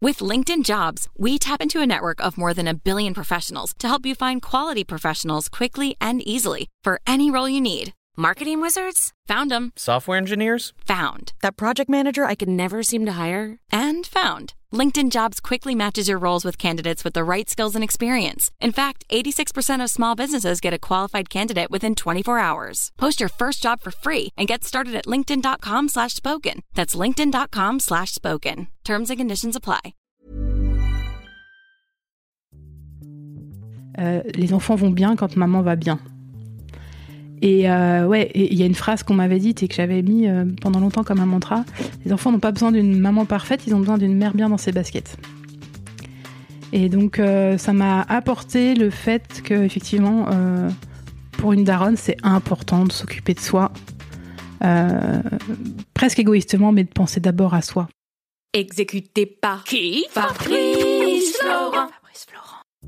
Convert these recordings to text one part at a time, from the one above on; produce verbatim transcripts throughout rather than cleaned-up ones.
With LinkedIn Jobs, we tap into a network of more than a billion professionals to help you find quality professionals quickly and easily for any role you need. Marketing wizards? Found them. Software engineers? Found. That project manager I could never seem to hire? And found. LinkedIn Jobs quickly matches your roles with candidates with the right skills and experience. In fact, eighty-six percent of small businesses get a qualified candidate within twenty-four hours. Post your first job for free and get started at linkedin.com slash spoken. That's linkedin.com slash spoken. Terms and conditions apply. Euh, les enfants vont bien quand maman va bien. Et euh, ouais, il y a une phrase qu'on m'avait dite et que j'avais mis euh, pendant longtemps comme un mantra. Les enfants n'ont pas besoin d'une maman parfaite, ils ont besoin d'une mère bien dans ses baskets. Et donc euh, ça m'a apporté le fait que effectivement, euh, pour une daronne, c'est important de s'occuper de soi, euh, presque égoïstement, mais de penser d'abord à soi. Exécuté par qui? Fabrice Florent. Fabrice Florent.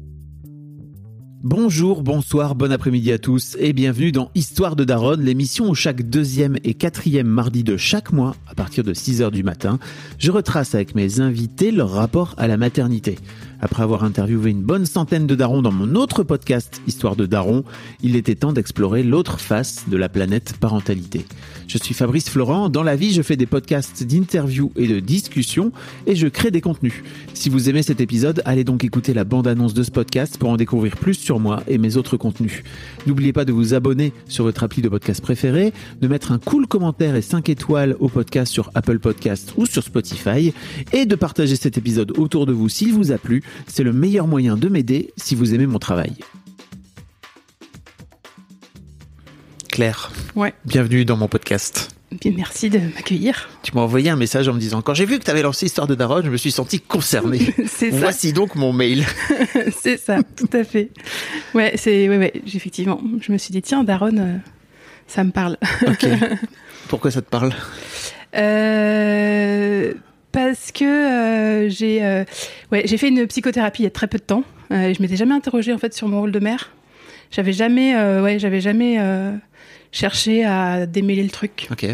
Bonjour, bonsoir, bon après-midi à tous et bienvenue dans Histoire de Daronne, l'émission où chaque deuxième et quatrième mardi de chaque mois, à partir de six heures du matin, je retrace avec mes invités leur rapport à la maternité. Après avoir interviewé une bonne centaine de darons dans mon autre podcast Histoire de Daron, il était temps d'explorer l'autre face de la planète parentalité. Je suis Fabrice Florent, dans la vie je fais des podcasts d'interviews et de discussions et je crée des contenus. Si vous aimez cet épisode, allez donc écouter la bande-annonce de ce podcast pour en découvrir plus sur moi et mes autres contenus. N'oubliez pas de vous abonner sur votre appli de podcast préféré, de mettre un cool commentaire et cinq étoiles au podcast sur Apple Podcasts ou sur Spotify et de partager cet épisode autour de vous s'il vous a plu. C'est le meilleur moyen de m'aider si vous aimez mon travail. Claire, Ouais. Bienvenue dans mon podcast. Bien, merci de m'accueillir. Tu m'as envoyé un message en me disant « Quand j'ai vu que tu avais lancé Histoire de Daronne, je me suis senti concerné. C'est ça. Voici donc mon mail. » C'est ça, tout à fait. Ouais, c'est, ouais, ouais, effectivement. Je me suis dit, tiens, daronne, euh, ça me parle. Ok. Pourquoi ça te parle ? Euh... Parce que euh, j'ai, euh, ouais, j'ai fait une psychothérapie il y a très peu de temps. Euh, je m'étais jamais interrogée en fait sur mon rôle de mère. J'avais jamais, euh, ouais, j'avais jamais euh, cherché à démêler le truc. Ok.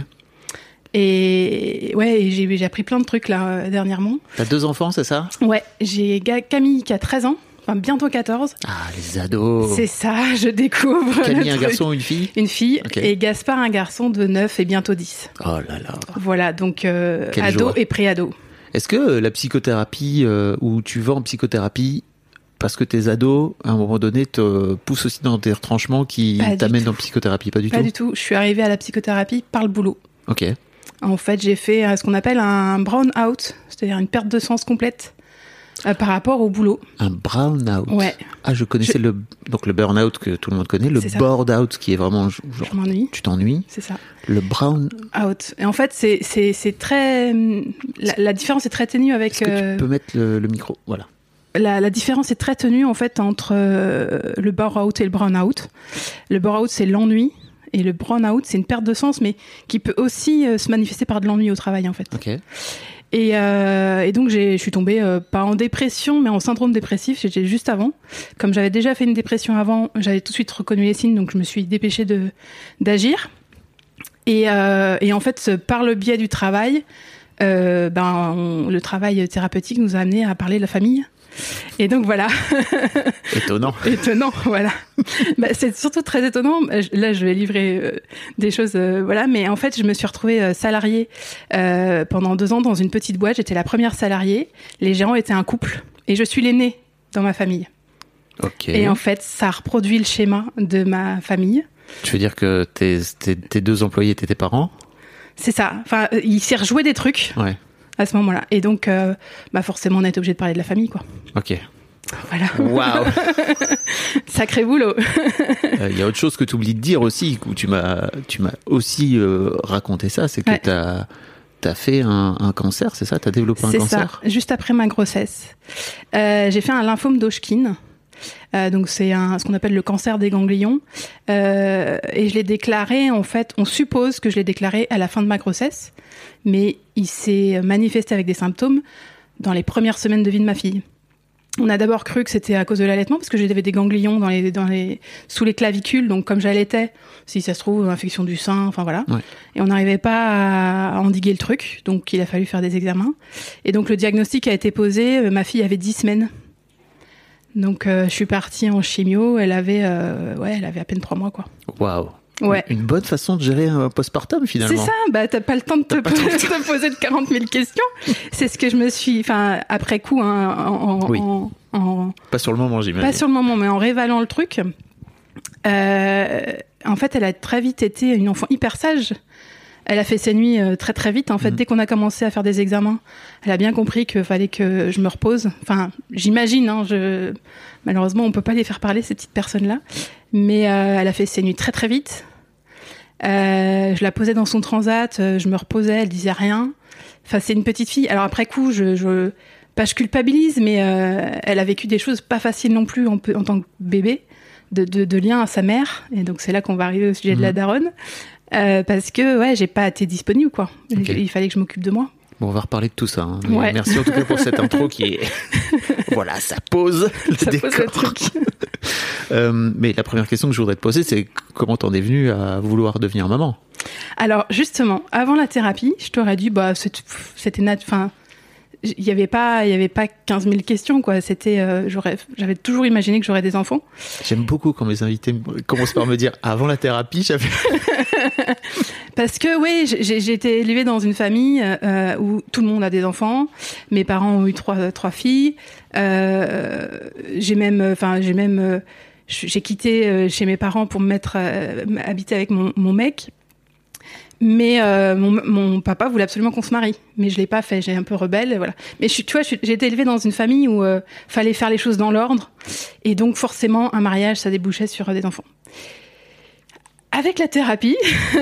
Et ouais, et j'ai, j'ai appris plein de trucs là euh, dernièrement. T'as deux enfants, c'est ça ? Ouais, j'ai Ga- Camille qui a treize ans, enfin bientôt quatorze. Ah, les ados. C'est ça, je découvre. Camille, le un truc. garçon ou une fille ? Une fille, Ok. et Gaspard, un garçon de neuf et bientôt dix. Oh là là. Voilà, donc euh, Quelle ado joie. et pré-ado. Est-ce que euh, la psychothérapie, euh, où tu vas en psychothérapie parce que tes ados, à un moment donné, te poussent aussi dans des retranchements qui Pas du t'amènent tout. en psychothérapie ? Pas du Pas tout. du tout, je suis arrivée à la psychothérapie par le boulot. Ok. En fait, j'ai fait euh, ce qu'on appelle un brown out, c'est-à-dire une perte de sens complète euh, par rapport au boulot. Un brown out. Ouais. Ah, je connaissais Je- le donc le burn out que tout le monde connaît, le C'est ça. bored out qui est vraiment genre Je m'ennuie, tu t'ennuies. c'est ça. Le brown. Out. Et en fait, c'est c'est c'est très la, la différence est très ténue avec Est-ce que euh, tu peux mettre le, le micro ? Voilà. la, la différence est très ténue en fait entre euh, le burn out et le brown out. Le burn out c'est l'ennui et le brown out c'est une perte de sens, mais qui peut aussi euh, se manifester par de l'ennui au travail en fait. Ok. Et, euh, et donc j'ai, je suis tombée euh, pas en dépression, mais en syndrome dépressif. J'étais juste avant. Comme j'avais déjà fait une dépression avant, j'avais tout de suite reconnu les signes, donc je me suis dépêchée de d'agir. Et, euh, et en fait, par le biais du travail, euh, ben on- le travail thérapeutique nous a amené à parler de la famille. Et donc voilà. Étonnant. Étonnant, voilà. Bah, c'est surtout très étonnant. Là, je vais livrer euh, des choses, euh, voilà. Mais en fait, je me suis retrouvée euh, salariée euh, pendant deux ans dans une petite boîte. J'étais la première salariée. Les gérants étaient un couple, et je suis l'aînée dans ma famille. Ok. Et en fait, ça reproduit le schéma de ma famille. Tu veux dire que tes, tes, tes deux employés étaient tes parents ? C'est ça. Enfin, euh, il s'est rejoué des trucs Ouais. à ce moment-là. Et donc, euh, bah forcément, on a été obligé de parler de la famille, quoi. Ok. Voilà. Waouh. Sacré boulot. Il euh, y a autre chose que tu oublies de dire aussi, où tu m'as, tu m'as aussi euh, raconté ça, c'est que Ouais. tu as T'as fait un, un cancer, c'est ça? T'as développé un C'est cancer? ça, juste après ma grossesse. Euh, j'ai fait un lymphome d'Hodgkin. Euh, donc c'est un, ce qu'on appelle le cancer des ganglions. Euh, et je l'ai déclaré, en fait, on suppose que je l'ai déclaré à la fin de ma grossesse, mais il s'est manifesté avec des symptômes dans les premières semaines de vie de ma fille. On a d'abord cru que c'était à cause de l'allaitement, parce que j'avais des ganglions dans les, dans les, sous les clavicules, donc comme j'allaitais, si ça se trouve, infection du sein, enfin voilà. Ouais. Et on n'arrivait pas à endiguer le truc, donc il a fallu faire des examens. Et donc le diagnostic a été posé, ma fille avait dix semaines. Donc euh, je suis partie en chimio, elle avait, euh, ouais, elle avait à peine trois mois, quoi. Waouh. Ouais. Une bonne façon de gérer un postpartum, finalement. C'est ça, bah t'as pas le temps de te, pas le temps. te poser de quarante mille questions. C'est ce que je me suis, enfin après coup, hein, en, Oui. en, en, Pas sur le moment, j'imagine. pas sur le moment, mais en révalant le truc. Euh, en fait, elle a très vite été une enfant hyper sage. Elle a fait ses nuits euh, très très vite. En fait, mmh. dès qu'on a commencé à faire des examens, elle a bien compris qu'il fallait que je me repose. Enfin, j'imagine. Hein, je... Malheureusement, on peut pas les faire parler, ces petites personnes-là. Mais euh, elle a fait ses nuits très très vite. Euh, je la posais dans son transat, euh, je me reposais, elle disait rien. Enfin, c'est une petite fille. Alors après coup, je, je pas je culpabilise, mais euh, elle a vécu des choses pas faciles non plus en, en tant que bébé, de, de, de lien à sa mère. Et donc c'est là qu'on va arriver au sujet mmh. de la daronne, euh, parce que ouais, j'ai pas été disponible, quoi. Okay. Il, il fallait que je m'occupe de moi. Bon, on va reparler de tout ça. Hein. Ouais. Merci en tout cas pour cette intro qui est... voilà, ça pose le ça décor. Pose le truc. euh, mais la première question que je voudrais te poser, c'est comment t'en es venue à vouloir devenir maman ? Alors, justement, avant la thérapie, je t'aurais dit, bah, c'était nat... Enfin, il y avait pas, il y avait pas quinze mille questions, quoi. C'était, euh, j'aurais, j'avais toujours imaginé que j'aurais des enfants. J'aime beaucoup quand mes invités commencent par me dire, avant la thérapie, j'avais... Parce que oui, j'ai, j'ai été élevée dans une famille euh, où tout le monde a des enfants. Mes parents ont eu trois trois filles. Euh, j'ai même, enfin j'ai même, euh, j'ai quitté chez mes parents pour me mettre euh, habiter avec mon, mon mec. Mais euh, mon, mon papa voulait absolument qu'on se marie, mais je l'ai pas fait. J'ai un peu rebelle, voilà. Mais je suis, tu vois, je suis, j'ai été élevée dans une famille où euh, fallait faire les choses dans l'ordre, et donc forcément un mariage, ça débouchait sur des enfants. Avec la thérapie,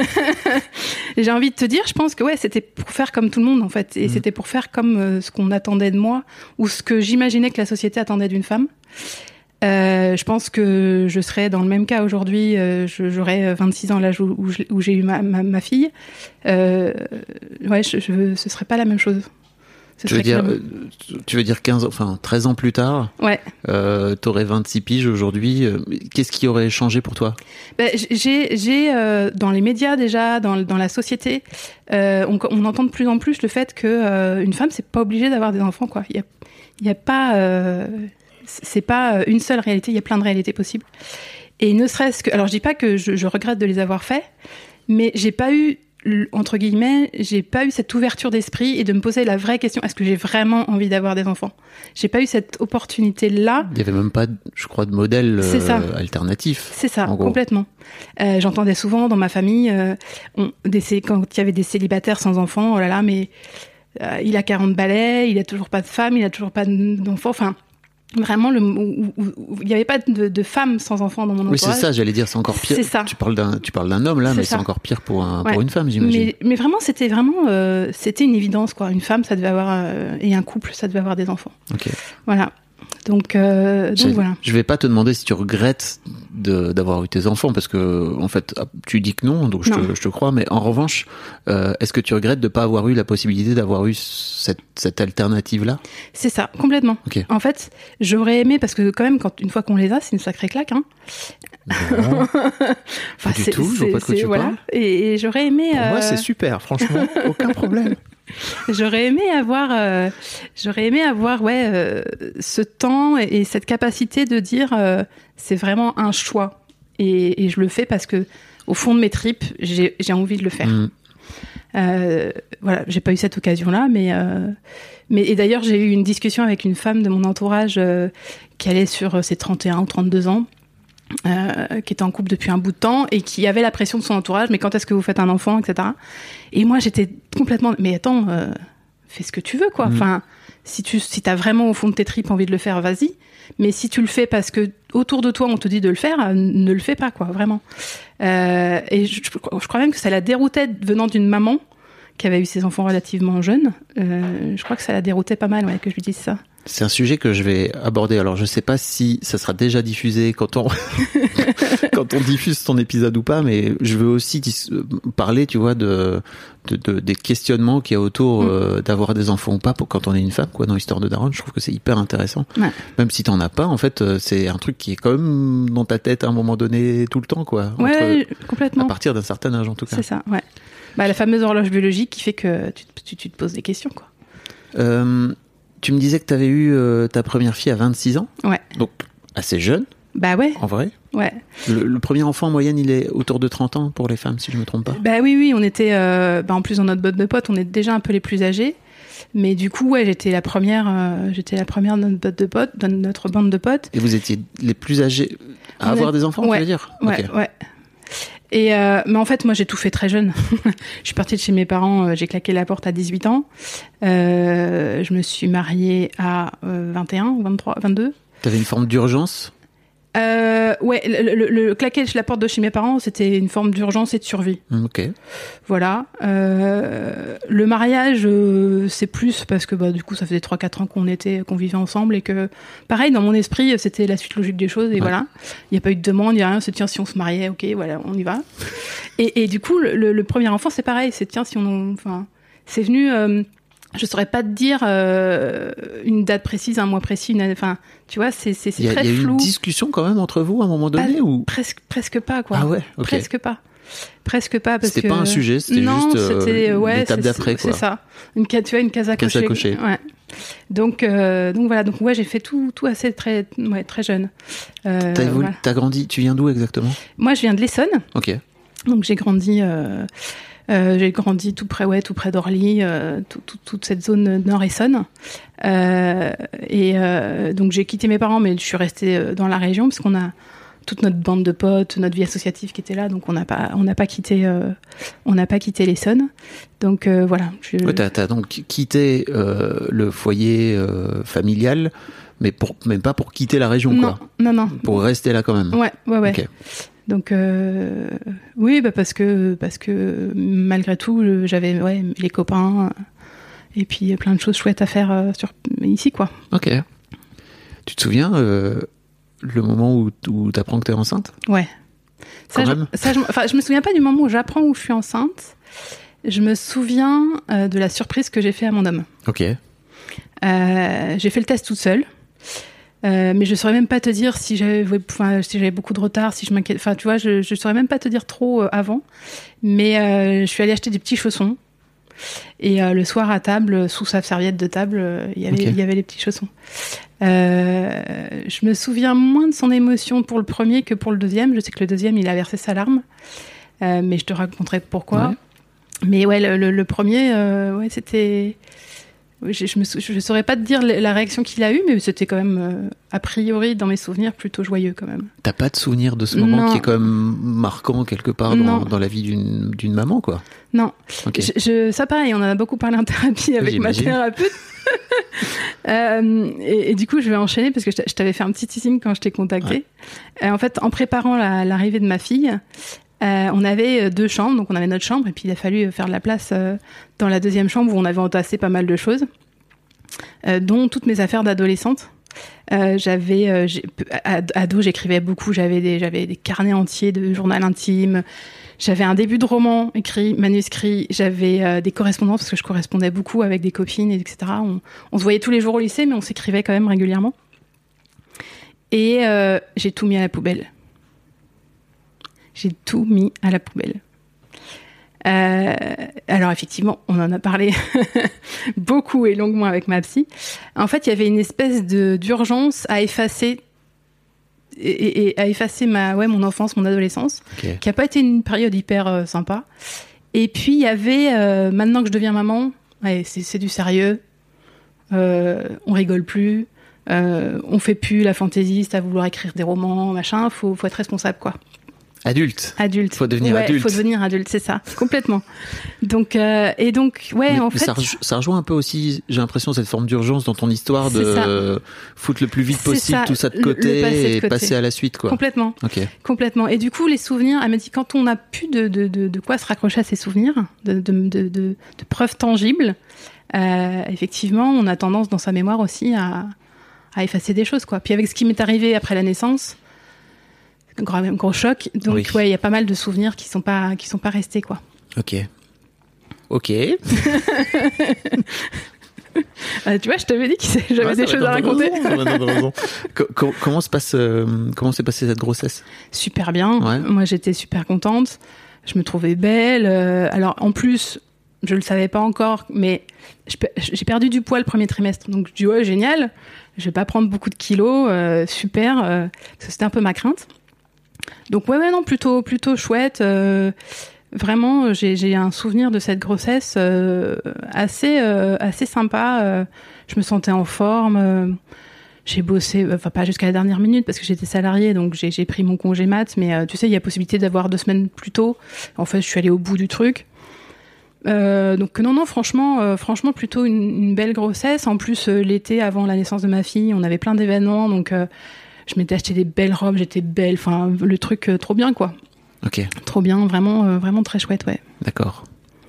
j'ai envie de te dire, je pense que ouais, c'était pour faire comme tout le monde en fait, et mmh. c'était pour faire comme euh, ce qu'on attendait de moi ou ce que j'imaginais que la société attendait d'une femme. Euh, je pense que je serais dans le même cas aujourd'hui. Euh, je, j'aurais vingt-six ans l'âge où, où, où j'ai eu ma, ma, ma fille. Euh, ouais, je, je, ce serait pas la même chose. Ce tu veux dire, euh, tu veux dire quinze, enfin treize ans plus tard. Ouais. Euh, t'aurais vingt-six piges aujourd'hui. Euh, qu'est-ce qui aurait changé pour toi ? Ben, j'ai, j'ai euh, dans les médias déjà, dans, dans la société, euh, on, on entend de plus en plus le fait que euh, une femme c'est pas obligée d'avoir des enfants, quoi. Il y a, il y a pas, euh, c'est pas une seule réalité. Il y a plein de réalités possibles. Et ne serait-ce que, alors je dis pas que je, je regrette de les avoir faits, mais j'ai pas eu entre guillemets, j'ai pas eu cette ouverture d'esprit et de me poser la vraie question, est-ce que j'ai vraiment envie d'avoir des enfants ? J'ai pas eu cette opportunité-là. Il y avait même pas, je crois, de modèle euh, alternatif. C'est ça, complètement. Euh, j'entendais souvent dans ma famille, euh, on, des, quand il y avait des célibataires sans enfants, oh là là, mais euh, il a quarante balais, il a toujours pas de femme, il a toujours pas d'enfants, enfin... Vraiment, le, où, où, où, il n'y avait pas de, de femmes sans enfants dans mon entourage. Oui, c'est ça, j'allais dire, c'est encore pire. C'est ça. Tu parles d'un, tu parles d'un homme là, c'est mais ça. C'est encore pire pour, un, ouais. pour une femme, j'imagine. Mais, mais vraiment, c'était vraiment, euh, c'était une évidence, quoi. Une femme, ça devait avoir, euh, et un couple, ça devait avoir des enfants. Ok. Voilà. Donc, euh, donc je, voilà. Je vais pas te demander si tu regrettes de, d'avoir eu tes enfants, parce que en fait, tu dis que non, donc je, non. Te, je te crois. Mais en revanche, euh, est-ce que tu regrettes de pas avoir eu la possibilité d'avoir eu cette, cette alternative-là ? C'est ça, complètement. Okay. En fait, j'aurais aimé, parce que quand même, quand une fois qu'on les a, c'est une sacrée claque, hein. Non, enfin, pas du tout. Je vois pas de quoi tu voilà. parles. Et, et j'aurais aimé. Pour euh... moi, c'est super. Franchement, aucun problème. J'aurais aimé avoir, euh, j'aurais aimé avoir, ouais, euh, ce temps et, et cette capacité de dire, euh, c'est vraiment un choix, et, et je le fais parce que, au fond de mes tripes, j'ai, j'ai envie de le faire. Mmh. Euh, voilà, j'ai pas eu cette occasion-là, mais, euh, mais et d'ailleurs, j'ai eu une discussion avec une femme de mon entourage euh, qui allait sur ses trente et un ou trente-deux ans. Euh, qui était en couple depuis un bout de temps et qui avait la pression de son entourage, mais quand est-ce que vous faites un enfant, et cetera. Et moi, j'étais complètement... Mais attends, euh, fais ce que tu veux, quoi. Mmh. Enfin, si tu si t'as vraiment au fond de tes tripes envie de le faire, vas-y. Mais si tu le fais parce que autour de toi, on te dit de le faire, ne le fais pas, quoi, vraiment. Euh, et je, je, je crois même que ça la déroutait venant d'une maman qui avait eu ses enfants relativement jeunes. Euh, je crois que ça la déroutait pas mal, ouais, que je lui dise ça. C'est un sujet que je vais aborder. Alors, je sais pas si ça sera déjà diffusé quand on quand on diffuse ton épisode ou pas, mais je veux aussi dis- parler, tu vois, de, de, de des questionnements qu'il y a autour mm. euh, d'avoir des enfants ou pas pour quand on est une femme, quoi, dans l'histoire de Daronne. Je trouve que c'est hyper intéressant. Ouais. Même si t'en as pas, en fait, c'est un truc qui est quand même dans ta tête à un moment donné tout le temps, quoi. Ouais, entre, complètement. À partir d'un certain âge, en tout cas. C'est ça, ouais. Bah, la fameuse horloge biologique qui fait que tu, tu, tu te poses des questions, quoi. Euh, Tu me disais que tu avais eu euh, ta première fille à vingt-six ans. Ouais. Donc, assez jeune. Bah ouais. En vrai. Ouais. Le, le premier enfant, en moyenne, il est autour de trente ans pour les femmes, si je me trompe pas. Bah oui, oui, on était... Euh, bah en plus, dans notre bande de potes, on est déjà un peu les plus âgés. Mais du coup, ouais, j'étais la première, euh, j'étais la première de notre bande de potes, de notre bande de potes. Et vous étiez les plus âgés à on avoir est... des enfants, ouais. tu veux dire? Ouais, okay. ouais. Et euh, mais en fait, moi, j'ai tout fait très jeune. Je suis partie de chez mes parents, euh, j'ai claqué la porte à dix-huit ans. Euh, je me suis mariée à euh, vingt et un, vingt-trois, vingt-deux. T'avais une forme d'urgence? Euh, ouais, le, le, le claquer la porte de chez mes parents, c'était une forme d'urgence et de survie. Ok. Voilà. Euh, le mariage, euh, c'est plus parce que bah, du coup, ça faisait trois quatre ans qu'on était, qu'on vivait ensemble et que, pareil, dans mon esprit, c'était la suite logique des choses et ouais. voilà. Il n'y a pas eu de demande, il n'y a rien. C'est tiens, si on se mariait, ok, voilà, on y va. Et, et du coup, le, le, le premier enfant, c'est pareil. C'est tiens, si on, enfin, c'est venu. Euh, je saurais pas te dire euh, une date précise, un mois précis, une, enfin, tu vois, c'est c'est, c'est y a, très flou. Il y a eu une discussion quand même entre vous à un moment donné pas, ou presque presque pas quoi. Ah ouais, okay. Presque pas, presque pas parce c'était que pas un sujet, c'était non, juste c'était, euh, ouais, l'étape c'est, d'après c'est, quoi. C'est ça, une case, tu vois, une case à case cocher. À cocher. Ouais. Donc euh, donc voilà, donc ouais, j'ai fait tout tout assez très ouais très jeune. Euh, t'as, évolué, voilà. T'as grandi, tu viens d'où exactement? Moi, je viens de l'Essonne. Ok. Donc j'ai grandi. Euh, Euh, j'ai grandi tout près, ouais, tout près d'Orly, euh, tout, tout, toute cette zone Nord-Essonne. Euh, et euh, donc j'ai quitté mes parents, mais je suis restée dans la région parce qu'on a toute notre bande de potes, notre vie associative qui était là, donc on n'a pas, on n'a pas quitté, euh, on n'a pas quitté l'Essonne. Donc euh, voilà. Je... Ouais, t'as, t'as donc quitté euh, le foyer euh, familial, mais pour, même pas pour quitter la région, non, quoi. Non, non. Pour rester là quand même. Ouais, ouais, ouais. Okay. Donc euh, oui, bah parce que parce que malgré tout, j'avais ouais les copains et puis plein de choses chouettes à faire euh, sur ici quoi. Ok. Tu te souviens euh, le moment où, où t'apprends que t'es enceinte? Ouais. Ça, Quand je, même ça, je, enfin, je me souviens pas du moment où j'apprends où je suis enceinte. Je me souviens euh, de la surprise que j'ai fait à mon homme. Ok. Euh, j'ai fait le test toute seule. Euh, mais je saurais même pas te dire si j'avais, enfin, si j'avais beaucoup de retard, si je m'inquiète. Enfin, tu vois, je, je saurais même pas te dire trop euh, avant. Mais euh, je suis allée acheter des petits chaussons. Et euh, le soir à table, sous sa serviette de table, euh, il y avait, okay. il y avait les petits chaussons. Euh, je me souviens moins de son émotion pour le premier que pour le deuxième. Je sais que le deuxième, il a versé sa larme. Euh, mais je te raconterai pourquoi. Ouais. Mais ouais, le, le, le premier, euh, ouais, c'était. Je, je, me, je saurais pas te dire la réaction qu'il a eue, mais c'était quand même, euh, a priori, dans mes souvenirs, plutôt joyeux quand même. T'as pas de souvenir de ce moment non. qui est quand même marquant quelque part dans, dans la vie d'une, d'une maman, quoi? Non. Okay. Je, je, ça pareil, on en a beaucoup parlé en thérapie avec J'imagine. ma thérapeute. euh, et, et du coup, je vais enchaîner parce que je t'avais fait un petit teasing quand je t'ai contacté. Ouais. Euh, en fait, en préparant la, l'arrivée de ma fille, Euh, on avait deux chambres, donc on avait notre chambre et puis il a fallu faire de la place euh, dans la deuxième chambre où on avait entassé pas mal de choses, euh, dont toutes mes affaires d'adolescente. Euh, j'avais, euh, j'ai, ado, j'écrivais beaucoup, j'avais des, j'avais des carnets entiers de journal intime, j'avais un début de roman écrit, manuscrit, j'avais euh, des correspondances parce que je correspondais beaucoup avec des copines, et cetera. On, on se voyait tous les jours au lycée, mais on s'écrivait quand même régulièrement. Et euh, j'ai tout mis à la poubelle. J'ai tout mis à la poubelle. Euh, alors effectivement, on en a parlé beaucoup et longuement avec ma psy. En fait, il y avait une espèce de d'urgence à effacer et, et, et à effacer ma ouais mon enfance, mon adolescence, okay. qui a pas été une période hyper euh, sympa. Et puis il y avait euh, maintenant que je deviens maman, ouais, c'est, c'est du sérieux. Euh, on rigole plus, euh, on fait plus la fantaisiste à vouloir écrire des romans, machin. Faut faut être responsable quoi. Adulte. Adulte. Faut devenir ouais, adulte. Faut devenir adulte, c'est ça, complètement. Donc euh, et donc ouais, mais, en mais fait. Ça, rejo- ça rejoint un peu aussi, j'ai l'impression, cette forme d'urgence dans ton histoire de euh, foutre le plus vite c'est possible ça, tout ça de côté passer de et côté. passer à la suite, quoi. Complètement. Ok. Complètement. Et du coup, les souvenirs, elle m'a dit quand on n'a plus de, de de de quoi se raccrocher à ses souvenirs, de de de de, de preuves tangibles, euh, effectivement, on a tendance dans sa mémoire aussi à, à effacer des choses, quoi. Puis avec ce qui m'est arrivé après la naissance, gros, gros choc. Donc oui. ouais, il y a pas mal de souvenirs qui sont pas qui sont pas restés, quoi. Ok. Ok. Ah, tu vois, je t'avais dit que j'avais ouais, des choses à raconter. Raison, comment, comment se passe, euh, comment s'est passée cette grossesse ? Super bien. Ouais. Moi, j'étais super contente. Je me trouvais belle. Euh, alors, en plus, je le savais pas encore, mais je, j'ai perdu du poids le premier trimestre. Donc, je dis ouais, génial. Je vais pas prendre beaucoup de kilos. Euh, super. Euh, parce que c'était un peu ma crainte. Donc ouais, ouais, non, plutôt, plutôt chouette. Euh, Vraiment, j'ai, j'ai un souvenir de cette grossesse euh, assez, euh, assez sympa. Euh, je me sentais en forme. Euh, j'ai bossé, enfin pas jusqu'à la dernière minute parce que j'étais salariée, donc j'ai, j'ai pris mon congé mat. Mais euh, tu sais, il y a possibilité d'avoir deux semaines plus tôt. En fait, je suis allée au bout du truc. Euh, donc non, non, franchement, euh, franchement, plutôt une, une belle grossesse. En plus, euh, l'été avant la naissance de ma fille, on avait plein d'événements, donc euh, je m'étais acheté des belles robes, j'étais belle. Enfin, le truc euh, trop bien, quoi. Ok. Trop bien, vraiment, euh, vraiment très chouette, ouais. D'accord.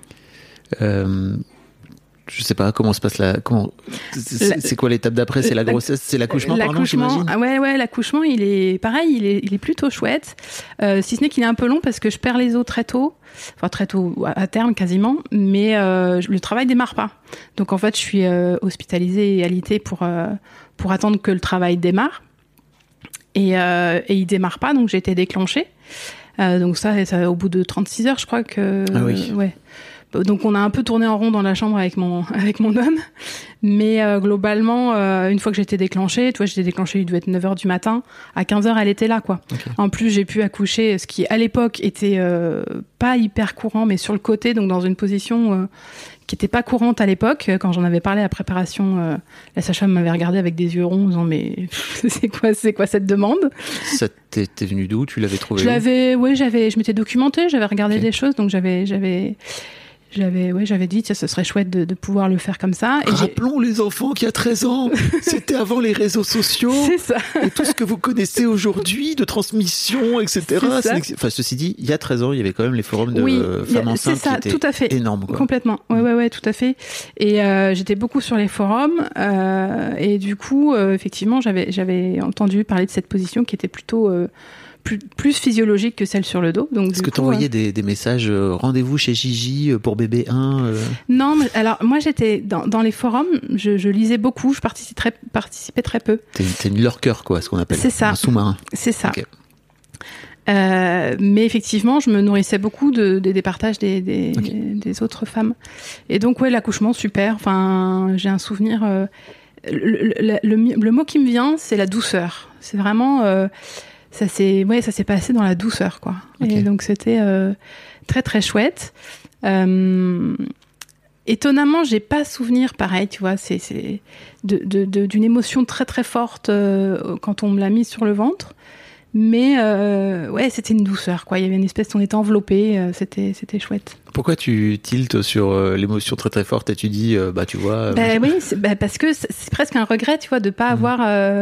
Euh, je sais pas comment se passe la. Comment. C'est, la, c'est quoi l'étape d'après ? C'est la grossesse, c'est l'accouchement, l'accouchement, pardon, j'imagine. Ah ouais, ouais, l'accouchement, il est pareil, il est, il est plutôt chouette. Euh, si ce n'est qu'il est un peu long parce que je perds les os très tôt, enfin très tôt, à terme quasiment, mais euh, le travail démarre pas. Donc en fait, je suis euh, hospitalisée et alitée pour euh, pour attendre que le travail démarre. Et, euh, et il démarre pas, donc j'ai été déclenchée. Euh, donc ça, ça, au bout de trente-six heures, je crois que... Ah oui. Euh, ouais. Donc on a un peu tourné en rond dans la chambre avec mon, avec mon homme. Mais euh, globalement, euh, une fois que j'étais déclenchée, tu vois, j'étais déclenchée, il devait être neuf heures du matin. À quinze heures, elle était là, quoi. Okay. En plus, j'ai pu accoucher, ce qui, à l'époque, était euh, pas hyper courant, mais sur le côté, donc dans une position euh, qui était pas courante à l'époque. Quand j'en avais parlé à la préparation, euh, la sage-femme m'avait regardé avec des yeux ronds, en disant, mais c'est quoi, c'est quoi cette demande ? Ça t'es, t'es venu d'où ? Tu l'avais trouvé ? Je l'avais, oui, j'avais, je m'étais documentée, j'avais regardé okay. des choses, donc j'avais, j'avais... J'avais, ouais, j'avais dit, tiens, ce serait chouette de, de pouvoir le faire comme ça. Et rappelons j'ai... les enfants qu'il y a treize ans, c'était avant les réseaux sociaux. C'est ça. Et tout ce que vous connaissez aujourd'hui de transmission, et cetera. C'est c'est, enfin, ceci dit, il y a treize ans, il y avait quand même les forums de oui, femmes enceintes c'est ça, qui étaient tout à fait. énormes, quoi. Complètement. Ouais, ouais, ouais, tout à fait. Et euh, j'étais beaucoup sur les forums. Euh, et du coup, euh, effectivement, j'avais, j'avais entendu parler de cette position qui était plutôt... Euh, Plus, plus physiologique que celle sur le dos. Donc, Est-ce que tu envoyais euh... des, des messages euh, rendez-vous chez Gigi pour bébé un euh... Non, mais alors moi j'étais dans, dans les forums, je, je lisais beaucoup, je participais très, participais très peu. T'es, t'es une lurker, quoi, ce qu'on appelle. C'est ça. Un sous-marin. C'est ça. Okay. Euh, mais effectivement, je me nourrissais beaucoup de, de, des partages des, des, okay. des, des autres femmes. Et donc, ouais, l'accouchement, super. Enfin, j'ai un souvenir. Euh, le, le, le, le mot qui me vient, c'est la douceur. C'est vraiment. Euh, Ça s'est, ouais, ça s'est passé dans la douceur, quoi. Okay. Et donc c'était euh, très très chouette. Euh, étonnamment, j'ai pas souvenir, pareil, tu vois, c'est, c'est de, de, de, d'une émotion très très forte euh, quand on me l'a mise sur le ventre. Mais euh, ouais, c'était une douceur, quoi. Il y avait une espèce, on était enveloppés, euh, c'était c'était chouette. Pourquoi tu tiltes sur euh, l'émotion très très forte et tu dis, euh, bah tu vois. Bah oui, c'est, bah, parce que c'est, c'est presque un regret, tu vois, de pas mmh. avoir. Euh,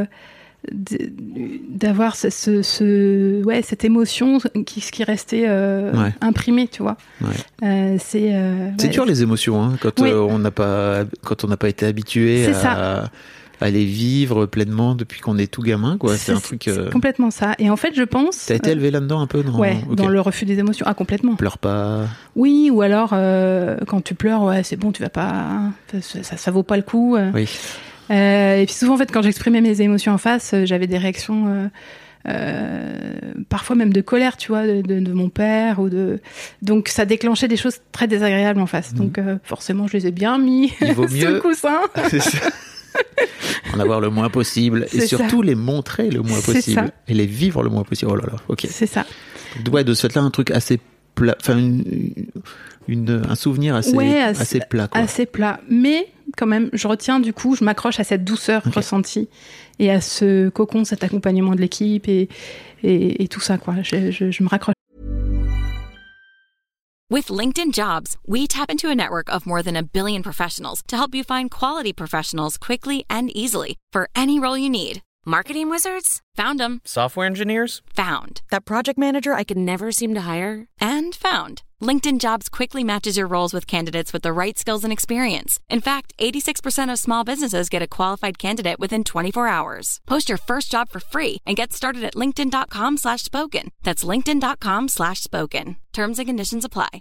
d'avoir ce, ce, ce ouais cette émotion qui qui restait euh, ouais. imprimée, tu vois. Ouais. Euh, c'est euh, c'est ouais. dur les émotions, hein, quand oui. euh, on n'a pas quand on n'a pas été habitué à, à les vivre pleinement depuis qu'on est tout gamin, quoi. C'est, c'est un truc. Euh... C'est complètement ça. Et en fait, je pense. T'as été élevé là-dedans un peu, non ? Ouais, okay. dans le refus des émotions. Ah, complètement. Pleure pas. Oui, ou alors euh, quand tu pleures, ouais, c'est bon, tu vas pas, ça, ça, ça vaut pas le coup. Euh. Oui. Euh, et puis souvent, en fait, quand j'exprimais mes émotions en face, euh, j'avais des réactions, euh, euh, parfois même de colère, tu vois, de, de, de mon père ou de. Donc, ça déclenchait des choses très désagréables en face. Mmh. Donc, euh, forcément, je les ai bien mis Il vaut sur mieux... le coussin. C'est ça. En avoir le moins possible et c'est surtout ça. Les montrer le moins c'est possible ça. Et les vivre le moins possible. Oh là là, ok. C'est ça. Ouais, de ce fait-là, un truc assez plat, enfin une, une, un souvenir assez, ouais, assez, assez plat, quoi. Assez plat, mais quand même, je retiens du coup, je m'accroche à cette douceur okay. ressentie et à ce cocon, cet accompagnement de l'équipe et, et, et tout ça, quoi. Je, je, je me raccroche. With LinkedIn Jobs, we tap into a network of more than a billion professionals to help you find quality professionals quickly and easily for any role you need. Marketing wizards? Found them. Software engineers? Found. That project manager I could never seem to hire? And found. LinkedIn Jobs quickly matches your roles with candidates with the right skills and experience. In fact, eighty-six percent of small businesses get a qualified candidate within twenty-four hours. Post your first job for free and get started at linkedin.com slash spoken. That's linkedin.com slash spoken. Terms and conditions apply.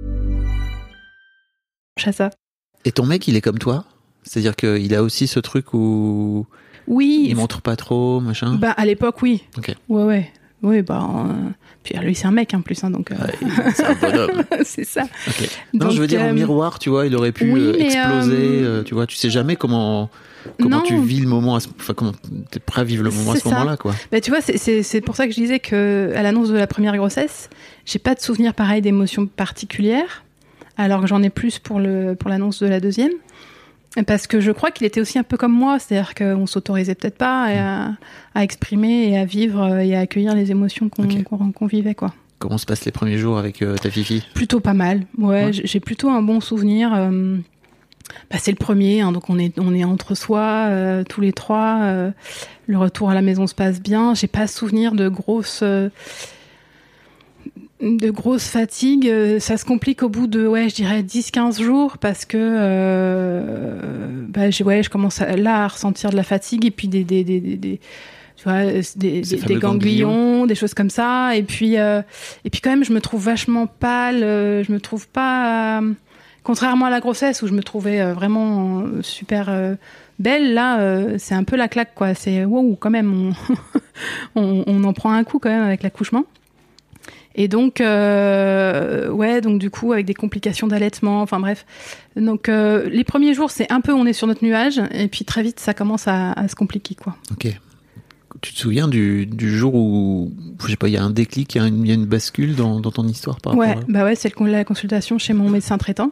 Ça. Et ton mec, il est comme toi? C'est-à-dire qu'il a aussi ce truc où oui, il montre pas trop, machin? Bah, à l'époque, oui. Ok. Ouais, ouais. Oui, bah. Euh... Puis lui, c'est un mec en plus, hein, donc. Euh... Ouais, c'est un bonhomme. C'est ça. Okay. Non, donc, je veux dire, euh... en miroir, tu vois, il aurait pu oui, euh, exploser, euh... euh, tu vois, tu sais jamais comment. Comment non. tu vis le moment, à ce... enfin comment t'es prêt à vivre le moment c'est à ce ça. moment-là, quoi. Bah, tu vois, c'est, c'est, c'est pour ça que je disais que à l'annonce de la première grossesse, j'ai pas de souvenir pareil d'émotions particulières, alors que j'en ai plus pour le pour l'annonce de la deuxième, parce que je crois qu'il était aussi un peu comme moi, c'est-à-dire qu'on s'autorisait peut-être pas à, à exprimer et à vivre et à accueillir les émotions qu'on, okay. qu'on, qu'on vivait, quoi. Comment se passent les premiers jours avec euh, ta fifi? Plutôt pas mal, ouais, ouais. J'ai plutôt un bon souvenir. Euh, Bah, c'est le premier, hein, donc on est on est entre soi euh, tous les trois. Euh, le retour à la maison se passe bien. J'ai pas souvenir de grosses euh, de grosses fatigues. Ça se complique au bout de ouais, je dirais dix quinze jours parce que euh, bah, j'ai, ouais, je commence à, là à ressentir de la fatigue et puis des des des, des, des tu vois des, des, des ganglions, ganglions, des choses comme ça. Et puis euh, et puis quand même, je me trouve vachement pâle. Euh, je me trouve pas euh, Contrairement à la grossesse où je me trouvais euh, vraiment euh, super euh, belle, là, euh, c'est un peu la claque, quoi. C'est wow, quand même, on, on, on en prend un coup quand même avec l'accouchement. Et donc, euh, ouais, donc du coup, avec des complications d'allaitement, enfin bref. Donc, euh, les premiers jours, c'est un peu, on est sur notre nuage, et puis très vite, ça commence à, à se compliquer, quoi. Ok. Tu te souviens du, du jour où, je sais pas, il y a un déclic, il y a une, il y a une bascule dans, dans ton histoire par ouais, rapport à... bah ouais, c'est le, la consultation chez mon médecin traitant.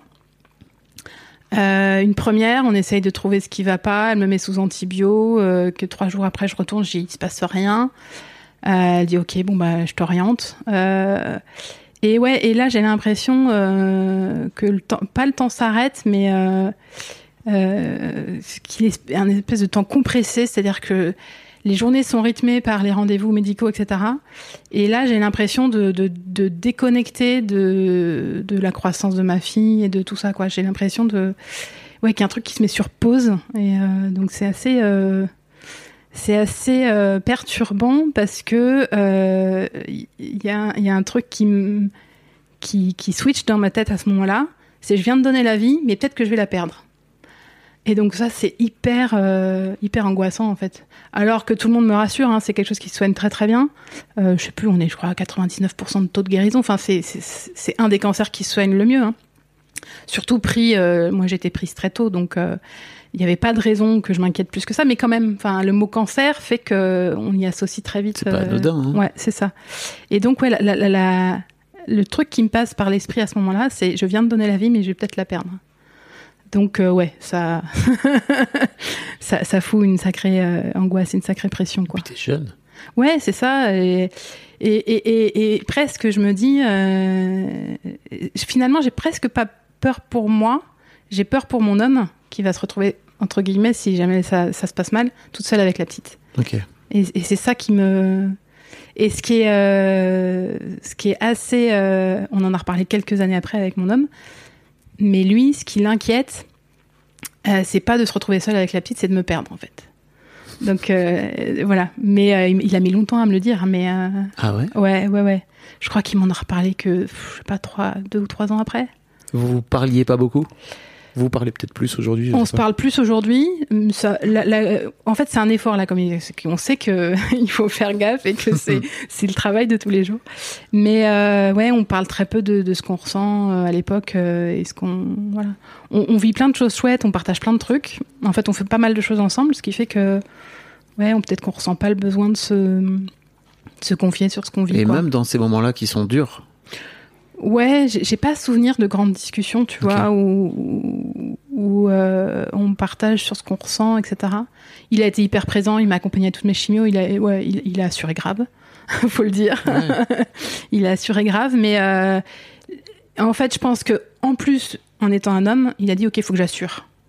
Euh, une première, on essaye de trouver ce qui va pas. Elle me met sous antibio. Euh, que trois jours après, je retourne, je dis il se passe rien. Euh, elle dit ok, bon bah je t'oriente. Euh, et ouais, et là j'ai l'impression euh, que le temps, pas le temps s'arrête, mais euh, euh, qu'il est un espèce de temps compressé, c'est-à-dire que les journées sont rythmées par les rendez-vous médicaux, et cetera. Et là, j'ai l'impression de, de, de déconnecter de, de la croissance de ma fille et de tout ça, quoi. J'ai l'impression de, ouais, qu'il y a un truc qui se met sur pause. Et euh, donc, c'est assez, euh, c'est assez euh, perturbant parce que euh, y a, y a un truc qui, m- qui, qui switch dans ma tête à ce moment-là. C'est je viens de donner la vie, mais peut-être que je vais la perdre. Et donc ça, c'est hyper, euh, hyper angoissant, en fait. Alors que tout le monde me rassure, hein, c'est quelque chose qui se soigne très très bien. Euh, je sais plus, on est, je crois, à quatre-vingt-dix-neuf pour cent de taux de guérison. Enfin, c'est, c'est, c'est un des cancers qui se soigne le mieux. Hein. Surtout pris, euh, moi j'étais prise très tôt, donc il euh, n'y avait pas de raison que je m'inquiète plus que ça. Mais quand même, enfin, le mot cancer fait qu'on y associe très vite. C'est pas anodin. Hein. Ouais, c'est ça. Et donc, ouais, la, la, la, la, le truc qui me passe par l'esprit à ce moment-là, c'est je viens de donner la vie, mais je vais peut-être la perdre. Donc euh, ouais, ça, ça, ça fout une sacrée euh, angoisse, une sacrée pression, quoi. Et puis t'es jeune. Ouais, c'est ça. Et, et, et, et, et presque, je me dis, euh, finalement, j'ai presque pas peur pour moi. J'ai peur pour mon homme qui va se retrouver entre guillemets, si jamais ça, ça se passe mal, toute seule avec la petite. Ok. Et, et c'est ça qui me. Et ce qui est, euh, ce qui est assez, euh, on en a reparlé quelques années après avec mon homme. Mais lui, ce qui l'inquiète, euh, c'est pas de se retrouver seul avec la petite, c'est de me perdre, en fait. Donc, euh, voilà. Mais euh, il a mis longtemps à me le dire. Mais, euh, ah ouais Ouais, ouais, ouais. Je crois qu'il m'en a reparlé que, je sais pas, trois, deux ou trois ans après. Vous vous parliez pas beaucoup ? Vous parlez peut-être plus aujourd'hui. On se parle plus aujourd'hui. Ça, la, la, en fait, c'est un effort, la communication. On sait que il faut faire gaffe et que c'est, c'est le travail de tous les jours. Mais euh, ouais, on parle très peu de, de ce qu'on ressent euh, à l'époque euh, et ce qu'on voilà. On, on vit plein de choses chouettes, on partage plein de trucs. En fait, on fait pas mal de choses ensemble, ce qui fait que ouais, on, peut-être qu'on ressent pas le besoin de se, de se confier sur ce qu'on vit. Et quoi. Même dans ces moments-là qui sont durs. Ouais, j'ai, j'ai pas souvenir de grandes discussions, tu okay. vois, où, où euh, on partage sur ce qu'on ressent, et cetera. Il a été hyper présent, il m'a accompagné à toutes mes chimios, il a, ouais, il, il a assuré grave, faut le dire. Ouais. Il a assuré grave, mais euh, en fait, je pense que en plus, en étant un homme, il a dit ok, il faut que j'assure.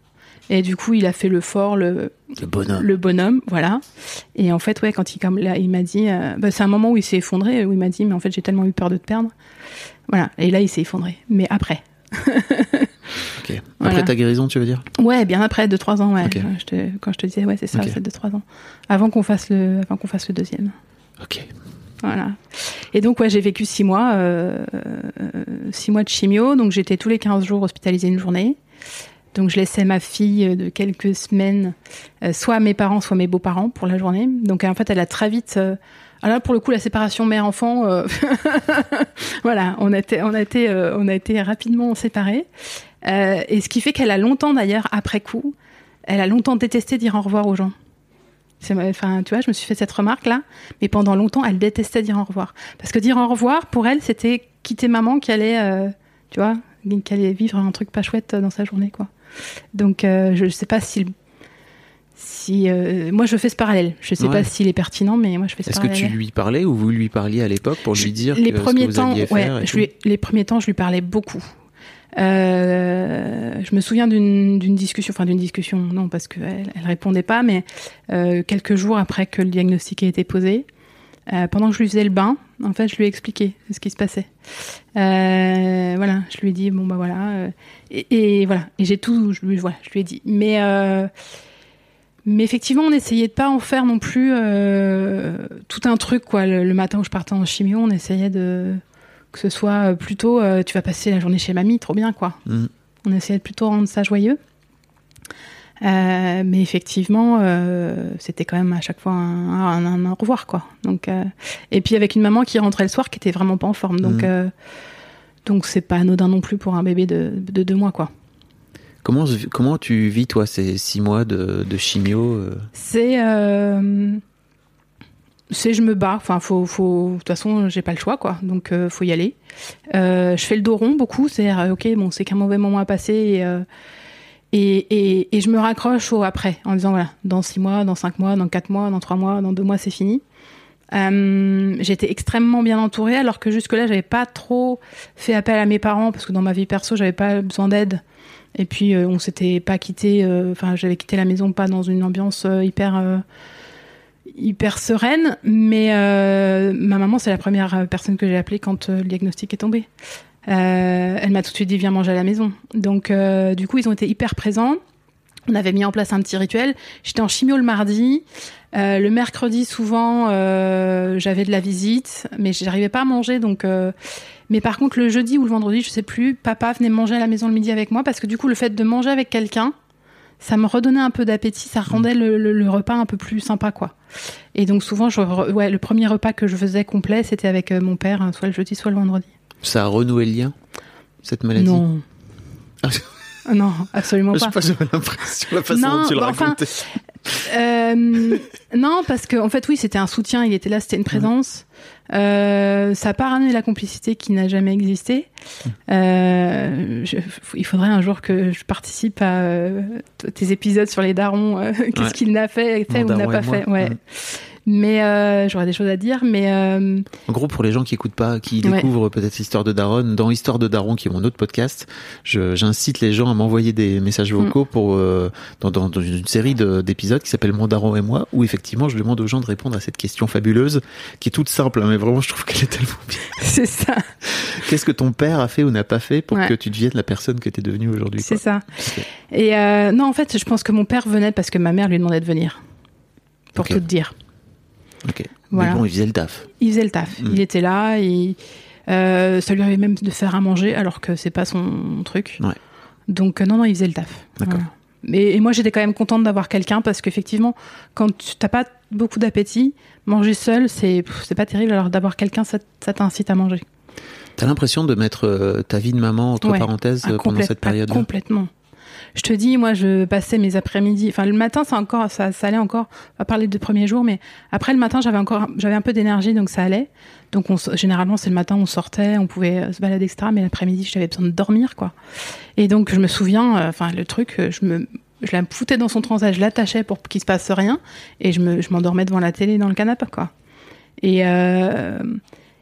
Et du coup, il a fait le fort, le, le bonhomme. Le bonhomme, voilà. Et en fait, ouais, quand il, comme là, il m'a dit, euh, bah, c'est un moment où il s'est effondré, où il m'a dit, mais en fait, j'ai tellement eu peur de te perdre. Voilà. Et là, il s'est effondré. Mais après. Ok. Après voilà. ta guérison, tu veux dire? Ouais, bien après, deux trois ans, ouais. Okay. Je te, quand je te disais, ouais, c'est ça, okay. c'est deux trois ans. Avant qu'on fasse le, avant qu'on fasse le deuxième. Ok. Voilà. Et donc, ouais, j'ai vécu six mois, euh, six mois de chimio. Donc, j'étais tous les quinze jours hospitalisée une journée. Donc, je laissais ma fille de quelques semaines, euh, soit mes parents, soit mes beaux-parents pour la journée. Donc, en fait, elle a très vite... Euh, alors là, pour le coup, la séparation mère-enfant, euh, voilà, on a été, on a été, euh, on a été rapidement séparés. Euh, et ce qui fait qu'elle a longtemps, d'ailleurs, après coup, elle a longtemps détesté dire au revoir aux gens. C'est, enfin, tu vois, je me suis fait cette remarque-là, mais pendant longtemps, elle détestait dire au revoir. Parce que dire au revoir, pour elle, c'était quitter maman qui allait, euh, tu vois, qui allait vivre un truc pas chouette dans sa journée, quoi. Donc, euh, je ne sais pas si... si euh, moi, je fais ce parallèle. Je ne sais ouais. pas s'il est pertinent, mais moi, je fais ce Est-ce parallèle. Est-ce que tu lui parlais ou vous lui parliez à l'époque pour je, lui dire les que, premiers ce que vous temps, alliez faire ouais, je lui, les premiers temps, je lui parlais beaucoup. Euh, je me souviens d'une, d'une discussion, enfin d'une discussion, non, parce qu'elle elle répondait pas, mais euh, quelques jours après que le diagnostic ait été posé, euh, pendant que je lui faisais le bain, en fait, je lui ai expliqué ce qui se passait. Euh, voilà, je lui ai dit, bon, bah voilà, euh, et, et voilà, et j'ai tout, je lui, voilà, je lui ai dit. Mais, euh, mais effectivement, on essayait de pas en faire non plus euh, tout un truc, quoi. Le, le matin où je partais en chimio, on essayait de... que ce soit plutôt euh, tu vas passer la journée chez mamie, trop bien, quoi. Mmh. On essayait de plutôt rendre ça joyeux. Euh, mais effectivement, euh, c'était quand même à chaque fois un, un, un, un au revoir, quoi. Donc, euh, et puis avec une maman qui rentrait le soir, qui était vraiment pas en forme. Donc, mmh. euh, donc c'est pas anodin non plus pour un bébé de, de deux mois, quoi. Comment, comment tu vis, toi, ces six mois de, de chimio euh... C'est... Euh, c'est je me bats, enfin faut faut de toute façon j'ai pas le choix, quoi, donc euh, faut y aller. Euh, je fais le dos rond beaucoup, c'est-à-dire ok bon c'est qu'un mauvais moment à passer et, euh, et, et, et je me raccroche au après en disant voilà dans six mois, dans cinq mois, dans quatre mois, dans trois mois, dans deux mois c'est fini. Euh, j'étais extrêmement bien entourée alors que jusque là j'avais pas trop fait appel à mes parents parce que dans ma vie perso j'avais pas besoin d'aide et puis euh, on s'était pas quitté, enfin euh, j'avais quitté la maison pas dans une ambiance euh, hyper euh, hyper sereine, mais euh, ma maman c'est la première personne que j'ai appelée quand euh, le diagnostic est tombé. Euh, elle m'a tout de suite dit viens manger à la maison. Donc euh, du coup ils ont été hyper présents. On avait mis en place un petit rituel. J'étais en chimio le mardi, euh, le mercredi souvent euh, j'avais de la visite, mais j'arrivais pas à manger donc. Euh, mais par contre le jeudi ou le vendredi je sais plus, papa venait manger à la maison le midi avec moi parce que du coup le fait de manger avec quelqu'un ça me redonnait un peu d'appétit, ça rendait le, le, le repas un peu plus sympa, quoi. Et donc souvent, je, ouais, le premier repas que je faisais complet, c'était avec euh, mon père, soit le jeudi, soit le vendredi. Ça a renoué le lien, cette maladie? Non. Non, absolument pas. Je sais pas, j'avais l'impression, la façon non, dont tu le bah, racontais. Enfin, euh, non, parce que en fait, oui, c'était un soutien, il était là, c'était une présence. Euh, ça n'a pas ramené la complicité qui n'a jamais existé. Euh, je, il faudrait un jour que je participe à euh, tes épisodes sur les darons. Euh, qu'est-ce ouais. qu'il n'a fait, fait ou n'a pas fait. Ouais. Mmh. Mais euh, j'aurais des choses à dire, mais euh... en gros pour les gens qui écoutent pas, qui découvrent ouais. peut-être Histoire de Daronne, dans Histoire de Daron qui est mon autre podcast, je, j'incite les gens à m'envoyer des messages vocaux mm. pour euh, dans, dans, dans une série de, d'épisodes qui s'appelle Mon Daron et moi, où effectivement je demande aux gens de répondre à cette question fabuleuse qui est toute simple, hein, mais vraiment je trouve qu'elle est tellement bien. C'est ça. Qu'est-ce que ton père a fait ou n'a pas fait pour ouais. que tu deviennes la personne que tu es devenue aujourd'hui? C'est quoi. ça. Okay. Et euh, non, en fait, je pense que mon père venait parce que ma mère lui demandait de venir, pour okay. tout te dire. Ok. Voilà. Mais bon, il faisait le taf. Il faisait le taf. Mmh. Il était là. Il, euh, ça lui arrivait même de faire à manger, alors que c'est pas son truc. Ouais. Donc euh, non, non, il faisait le taf. D'accord. Voilà. Et, et moi, j'étais quand même contente d'avoir quelqu'un parce qu'effectivement, quand tu t'as pas beaucoup d'appétit, manger seul, c'est c'est pas terrible. Alors d'avoir quelqu'un, ça, ça t'incite à manger. T'as l'impression de mettre euh, ta vie de maman entre ouais. parenthèses ah, pendant cette période-là? Ah, complètement. Je te dis, moi, je passais mes après-midi. Enfin, le matin, ça encore, ça, ça allait encore. On va parler des premiers jours, mais après le matin, j'avais encore, j'avais un peu d'énergie, donc ça allait. Donc, on, généralement, c'est le matin, on sortait, on pouvait se balader, et cetera. Mais l'après-midi, j'avais besoin de dormir, quoi. Et donc, je me souviens, euh, enfin, le truc, je me, je la foutais dans son transat, je l'attachais pour qu'il se passe rien, et je me, je m'endormais devant la télé dans le canapé, quoi. Et euh,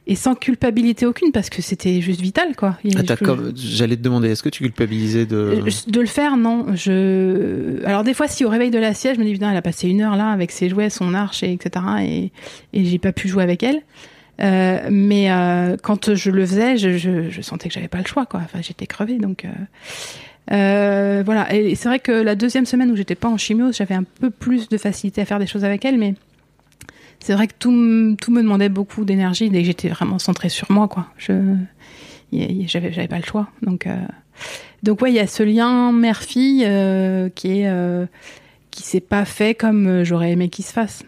et sans culpabilité aucune, parce que c'était juste vital, quoi. Et ah, je, comme, j'allais te demander, est-ce que tu culpabilisais de... De le faire, non. Je... Alors des fois, si au réveil de la sieste, je me dis, putain, elle a passé une heure là, avec ses jouets, son arche, et etc. Et, et j'ai pas pu jouer avec elle. Euh, mais euh, quand je le faisais, je, je, je sentais que j'avais pas le choix, quoi. Enfin, j'étais crevée, donc... Euh... Euh, voilà. Et c'est vrai que la deuxième semaine où j'étais pas en chimio, j'avais un peu plus de facilité à faire des choses avec elle, mais c'est vrai que tout, tout me demandait beaucoup d'énergie dès que j'étais vraiment centrée sur moi, quoi. Je, y, y, j'avais, j'avais pas le choix. Donc, euh, donc ouais, il y a ce lien mère-fille euh, qui est, euh, qui s'est pas fait comme j'aurais aimé qu'il se fasse.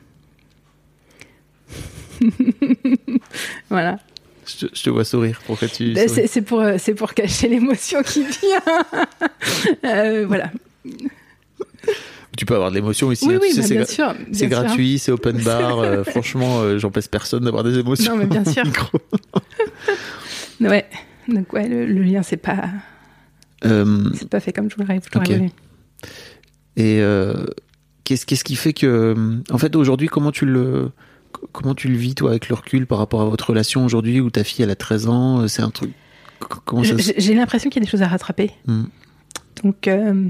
Voilà. Je te, je te vois sourire. Pourquoi tu ben, c'est, c'est, pour, c'est pour cacher l'émotion qui vient. euh, voilà. Tu peux avoir de l'émotion ici. Oui, hein, oui, tu sais, bah, c'est bien gra- sûr. C'est bien gratuit, sûr. c'est open bar. euh, franchement, euh, j'en pèse personne d'avoir des émotions. Non, mais bien sûr. Ouais. Donc, ouais, le, le lien, c'est pas, euh, c'est pas fait comme je voudrais. Je okay. voulu. Et euh, qu'est-ce, qu'est-ce qui fait que. En fait, aujourd'hui, comment tu le. Comment tu le vis, toi, avec le recul par rapport à votre relation aujourd'hui où ta fille, elle a treize ans, c'est un truc... Comment ça se... J'ai l'impression qu'il y a des choses à rattraper. Mm. Donc, euh...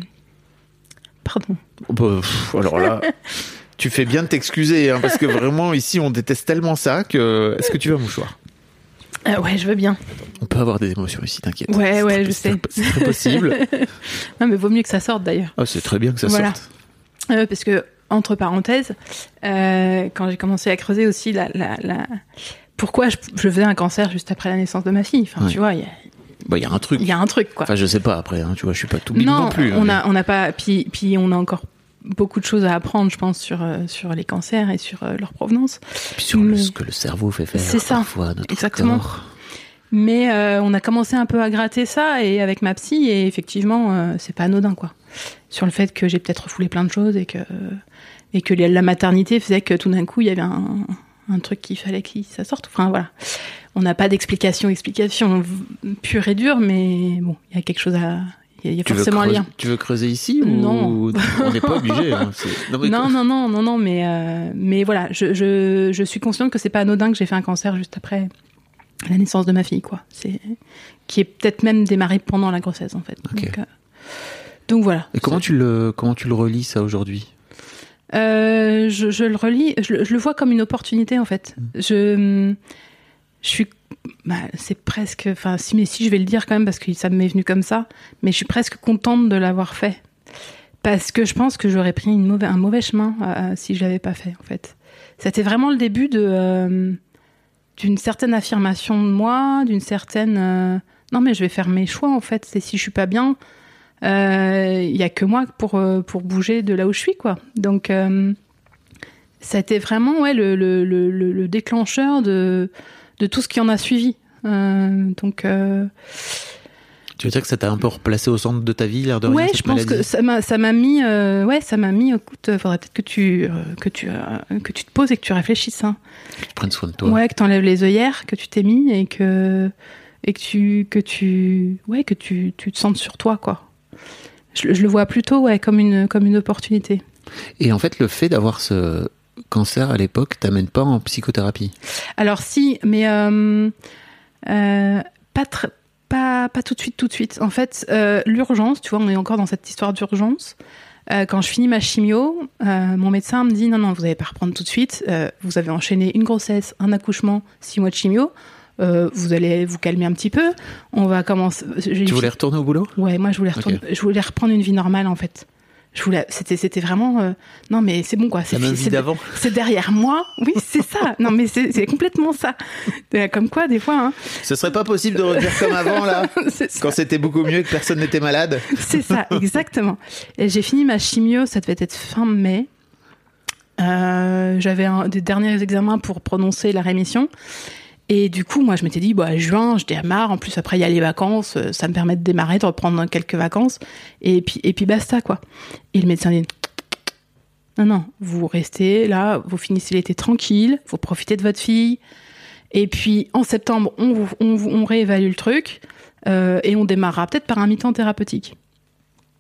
pardon. Bah, pff, alors là, tu fais bien de t'excuser, hein, parce que vraiment, ici, on déteste tellement ça que... Est-ce que tu veux un mouchoir ? euh, Ouais, je veux bien. On peut avoir des émotions ici, t'inquiète. Ouais, c'est ouais, très, je c'est sais. Très, c'est très possible. Non, mais vaut mieux que ça sorte, d'ailleurs. Ah, c'est très bien que ça voilà. sorte. Euh, parce que... Entre parenthèses, euh, quand j'ai commencé à creuser aussi la, la, la... pourquoi je, je faisais un cancer juste après la naissance de ma fille. Enfin, ouais. Tu vois, il y a, bah, y a un truc. Il y a un truc, quoi. Enfin, je sais pas après. Hein, tu vois, je suis pas tout big non, non plus. On hein, a, mais... on a pas. Puis, puis on a encore beaucoup de choses à apprendre, je pense, sur euh, sur les cancers et sur euh, leur provenance. Et puis sur mais... le, ce que le cerveau fait faire. C'est ça. Parfois à notre exactement. corps. Mais euh, on a commencé un peu à gratter ça et avec ma psy et effectivement, euh, c'est pas anodin, quoi. Sur le fait que j'ai peut-être refoulé plein de choses et que. Euh, Et que la maternité faisait que tout d'un coup, il y avait un, un truc qu'il fallait que ça sorte. Enfin, voilà. On n'a pas d'explication, explication pure et dure, mais bon, il y a quelque chose à... Il y a, y a forcément creuser, un lien. Tu veux creuser ici ou non. On n'est pas obligé. Hein, non, mais non, non, non, non, non, mais, euh, mais voilà, je, je, je suis consciente que c'est pas anodin que j'ai fait un cancer juste après la naissance de ma fille, quoi. C'est... Qui est peut-être même démarré pendant la grossesse, en fait. Okay. Donc, euh... Donc voilà. Et comment tu, le, comment tu le relis, ça, aujourd'hui ? Euh, je, je le relis, je, je le vois comme une opportunité en fait. Mmh. Je, je suis, bah, c'est presque, enfin si mais si je vais le dire quand même parce que ça m'est venu comme ça, mais je suis presque contente de l'avoir fait parce que je pense que j'aurais pris une mauvaise, un mauvais chemin euh, si je l'avais pas fait en fait. C'était vraiment le début de euh, d'une certaine affirmation de moi, d'une certaine, euh, non mais je vais faire mes choix en fait. C'est si je suis pas bien. Il euh, y a que moi pour pour bouger de là où je suis, quoi. Donc euh, ça a été vraiment ouais le le le, le déclencheur de de tout ce qui en a suivi. Euh, donc euh... tu veux dire que ça t'a un peu replacé au centre de ta vie, l'air de rien, ouais, cette je pense maladie. Que ça m'a ça m'a mis euh, ouais ça m'a mis. Écoute, faudrait peut-être que tu euh, que tu euh, que tu te poses et que tu réfléchisses. Hein. Que tu prennes soin de toi. Ouais, que t'enlèves les œillères que tu t'es mis et que et que tu que tu ouais que tu tu te sentes sur toi, quoi. Je, je le vois plutôt ouais, comme, une, comme une opportunité. Et en fait, le fait d'avoir ce cancer à l'époque t'amène pas en psychothérapie ? Alors si, mais euh, euh, pas, tr- pas, pas tout de suite, tout de suite. En fait, euh, l'urgence, tu vois, on est encore dans cette histoire d'urgence. Euh, quand je finis ma chimio, euh, mon médecin me dit « Non, non, vous n'allez pas reprendre tout de suite. Euh, vous avez enchaîné une grossesse, un accouchement, six mois de chimio. » Euh, vous allez vous calmer un petit peu. On va commencer. Tu voulais retourner au boulot ? Ouais, moi je voulais retourner. Okay. Je voulais reprendre une vie normale en fait. Je voulais. C'était, c'était vraiment. Euh... Non mais c'est bon quoi. C'est, La même c'est, vie d'avant. C'est derrière moi. Oui, c'est ça. Non mais c'est, c'est complètement ça. Comme quoi des fois. Hein... Ce serait pas possible de revenir comme avant là, quand c'était beaucoup mieux et que personne n'était malade. C'est ça, exactement. Et j'ai fini ma chimio. Ça devait être fin mai. Euh, j'avais un, des derniers examens pour prononcer la rémission. Et du coup, moi, je m'étais dit, bah, juin, je démarre. En plus, après, il y a les vacances. Ça me permet de démarrer, de reprendre quelques vacances. Et puis, et puis basta, quoi. Et le médecin dit, non, non, vous restez là, vous finissez l'été tranquille, vous profitez de votre fille. Et puis, en septembre, on, on, on réévalue le truc. Euh, et on démarrera peut-être par un mi-temps thérapeutique.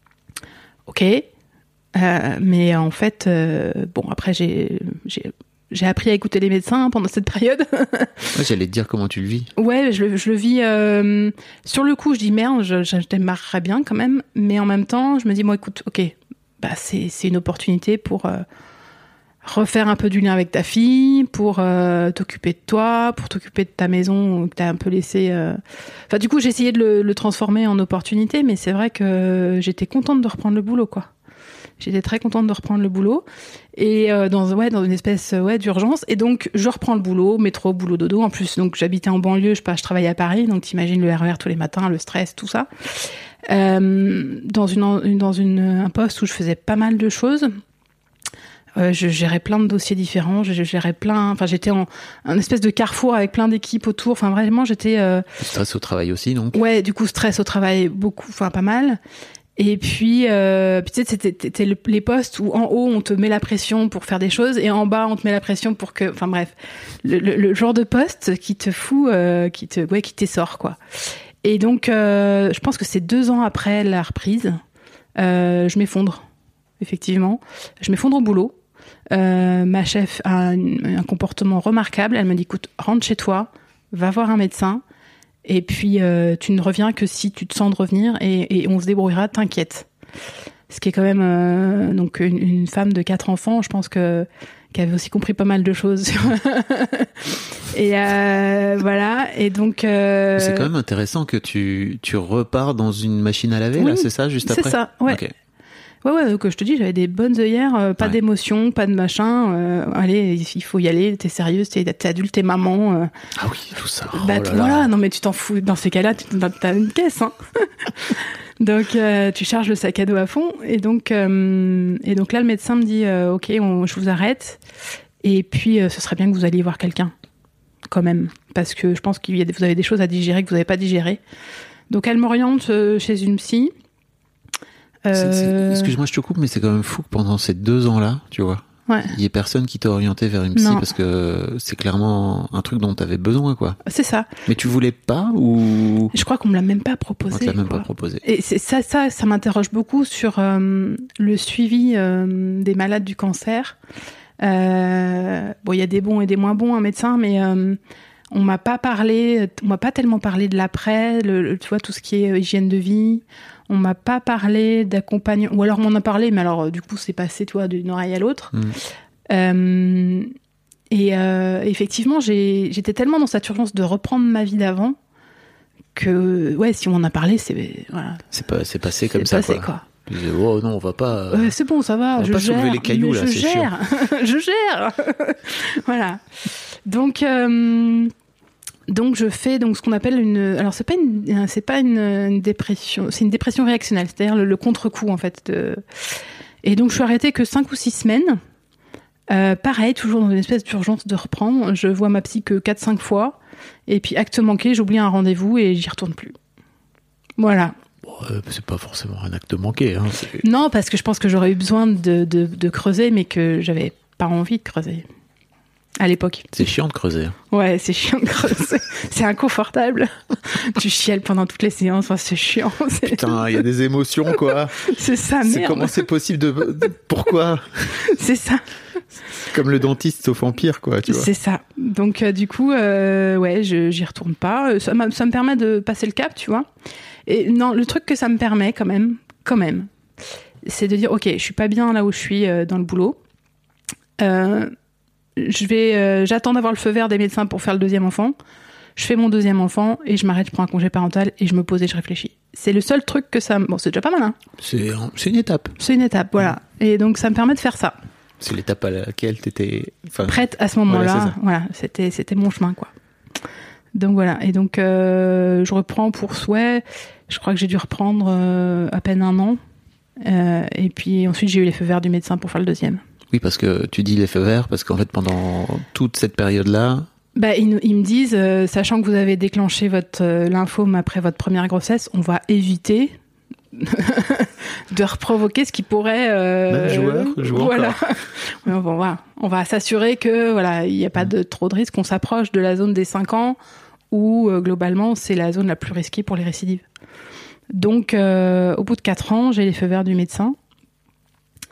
Ok. Euh, mais en fait, euh, bon, après, j'ai... j'ai j'ai appris à écouter les médecins pendant cette période. Ouais, j'allais te dire comment tu le vis. Ouais, je le, je le vis. Euh, sur le coup, je dis merde, je, je démarrerais bien quand même, mais en même temps, je me dis bon, écoute, ok, bah c'est c'est une opportunité pour euh, refaire un peu du lien avec ta fille, pour euh, t'occuper de toi, pour t'occuper de ta maison que t'as un peu laissé. Euh... Enfin, du coup, j'ai essayé de le, le transformer en opportunité, mais c'est vrai que j'étais contente de reprendre le boulot, quoi. J'étais très contente de reprendre le boulot et euh, dans ouais dans une espèce ouais d'urgence et donc je reprends le boulot, métro, boulot, dodo. En plus donc j'habitais en banlieue, je sais pas, je travaillais à Paris, donc t'imagines le R E R tous les matins, le stress, tout ça. Euh, dans une dans une un poste où je faisais pas mal de choses. Euh, je gérais plein de dossiers différents, je, je gérais plein, enfin j'étais en un espèce de carrefour avec plein d'équipes autour. Enfin vraiment j'étais. Euh... Stress au travail aussi donc. Ouais, du coup stress au travail beaucoup, enfin pas mal. Et puis, euh, puis tu sais, c'était, c'était les postes où en haut on te met la pression pour faire des choses et en bas on te met la pression pour que, enfin bref, le, le, le genre de poste qui te fout, euh, qui te, ouais, qui t'essort quoi. Et donc, euh, je pense que c'est deux ans après la reprise, euh, je m'effondre, effectivement, je m'effondre au boulot. Euh, ma chef a un, un comportement remarquable. Elle me dit, écoute, rentre chez toi, va voir un médecin. Et puis, euh, tu ne reviens que si tu te sens de revenir et, et on se débrouillera, t'inquiète. Ce qui est quand même euh, donc une, une femme de quatre enfants, je pense que qui avait aussi compris pas mal de choses. et euh, voilà. Et donc. Euh... C'est quand même intéressant que tu tu repars dans une machine à laver oui, là, c'est ça, juste après. C'est ça. Ouais. Okay. Ouais, ouais, donc je te dis, j'avais des bonnes œillères, euh, pas ouais. d'émotion, pas de machin. Euh, allez, il faut y aller, t'es sérieuse, t'es, t'es adulte, t'es maman. Euh, ah oui, tout ça. Oh bah, là voilà, là. Non mais tu t'en fous. Dans ces cas-là, tu t'as une caisse. Hein. donc, euh, tu charges le sac à dos à fond. Et donc, euh, et donc là, le médecin me dit, euh, ok, on, je vous arrête. Et puis, euh, ce serait bien que vous alliez voir quelqu'un, quand même. Parce que je pense que vous avez des choses à digérer que vous n'avez pas digérées. Donc, elle m'oriente euh, chez une psy. C'est, c'est, excuse-moi, je te coupe, mais c'est quand même fou que pendant ces deux ans-là, tu vois, ouais. il y ait personne qui t'a orienté vers une psy non. parce que c'est clairement un truc dont t'avais besoin, quoi. C'est ça. Mais tu voulais pas ou... Je crois qu'on me l'a même pas proposé. On te l'a même quoi. pas proposé. Et c'est ça, ça, ça m'interroge beaucoup sur euh, le suivi euh, des malades du cancer. Euh, bon, il y a des bons et des moins bons, un médecin, mais euh, on m'a pas parlé, on m'a pas tellement parlé de l'après, le, le, tu vois, tout ce qui est hygiène de vie. On m'a pas parlé d'accompagnement, ou alors on m'en a parlé, mais alors du coup c'est passé, tu vois, d'une oreille à l'autre. Mmh. Euh, et euh, effectivement, j'ai, j'étais tellement dans cette urgence de reprendre ma vie d'avant que, ouais, si on en a parlé, c'est voilà. C'est pas, c'est passé comme c'est ça, passé, quoi. quoi. Je disais, oh non, on va pas. Euh, c'est bon, ça va. On va je pas gère, soulever les cailloux là, je c'est gère. chiant. je gère. Voilà. Donc. Euh, Donc je fais donc ce qu'on appelle une, alors c'est pas une, c'est pas une, une dépression, c'est une dépression réactionnelle, c'est-à-dire le, le contre-coup en fait. De... Et donc je suis arrêtée que cinq ou six semaines. Euh, pareil, toujours dans une espèce d'urgence de reprendre. Je vois ma psy que quatre cinq fois, et puis acte manqué, j'oublie un rendez-vous et j'y retourne plus. Voilà. Bon, euh, c'est pas forcément un acte manqué. Hein, c'est... Non, parce que je pense que j'aurais eu besoin de, de, de creuser, mais que j'avais pas envie de creuser. À l'époque. C'est chiant de creuser. Ouais, c'est chiant de creuser. C'est inconfortable. Tu chiales pendant toutes les séances, enfin, c'est chiant. C'est... Putain, il y a des émotions, quoi. C'est ça, merde. C'est comment c'est possible de... de... Pourquoi ? C'est ça. C'est comme le dentiste, sauf en pire, quoi, tu vois. C'est ça. Donc, euh, du coup, euh, ouais, je, j'y retourne pas. Ça, ça me permet de passer le cap, tu vois. Et non, le truc que ça me permet, quand même, quand même, c'est de dire, ok, je suis pas bien là où je suis euh, dans le boulot. Euh... Je vais, euh, j'attends d'avoir le feu vert des médecins pour faire le deuxième enfant. Je fais mon deuxième enfant et je m'arrête, je prends un congé parental et je me pose et je réfléchis. C'est le seul truc que ça... Bon, c'est déjà pas mal, hein. C'est, c'est une étape. C'est une étape, voilà. Et donc, ça me permet de faire ça. C'est l'étape à laquelle t'étais... Enfin, prête à ce moment-là. Voilà, voilà, c'était, c'était mon chemin, quoi. Donc, voilà. Et donc, euh, je reprends pour souhait. Je crois que j'ai dû reprendre euh, à peine un an. Euh, et puis, ensuite, j'ai eu les feux verts du médecin pour faire le deuxième. Oui, parce que tu dis les feux verts, parce qu'en fait, pendant toute cette période-là... Bah, ils, ils me disent, euh, sachant que vous avez déclenché votre euh, lymphome après votre première grossesse, on va éviter de reprovoquer ce qui pourrait... Euh, Même joueur, joueur voilà. encore. Ouais, bon, voilà. On va s'assurer que voilà, il n'y a pas de, trop de risques, qu'on s'approche de la zone des cinq ans, où euh, globalement, c'est la zone la plus risquée pour les récidives. Donc, euh, au bout de quatre ans, j'ai les feux verts du médecin.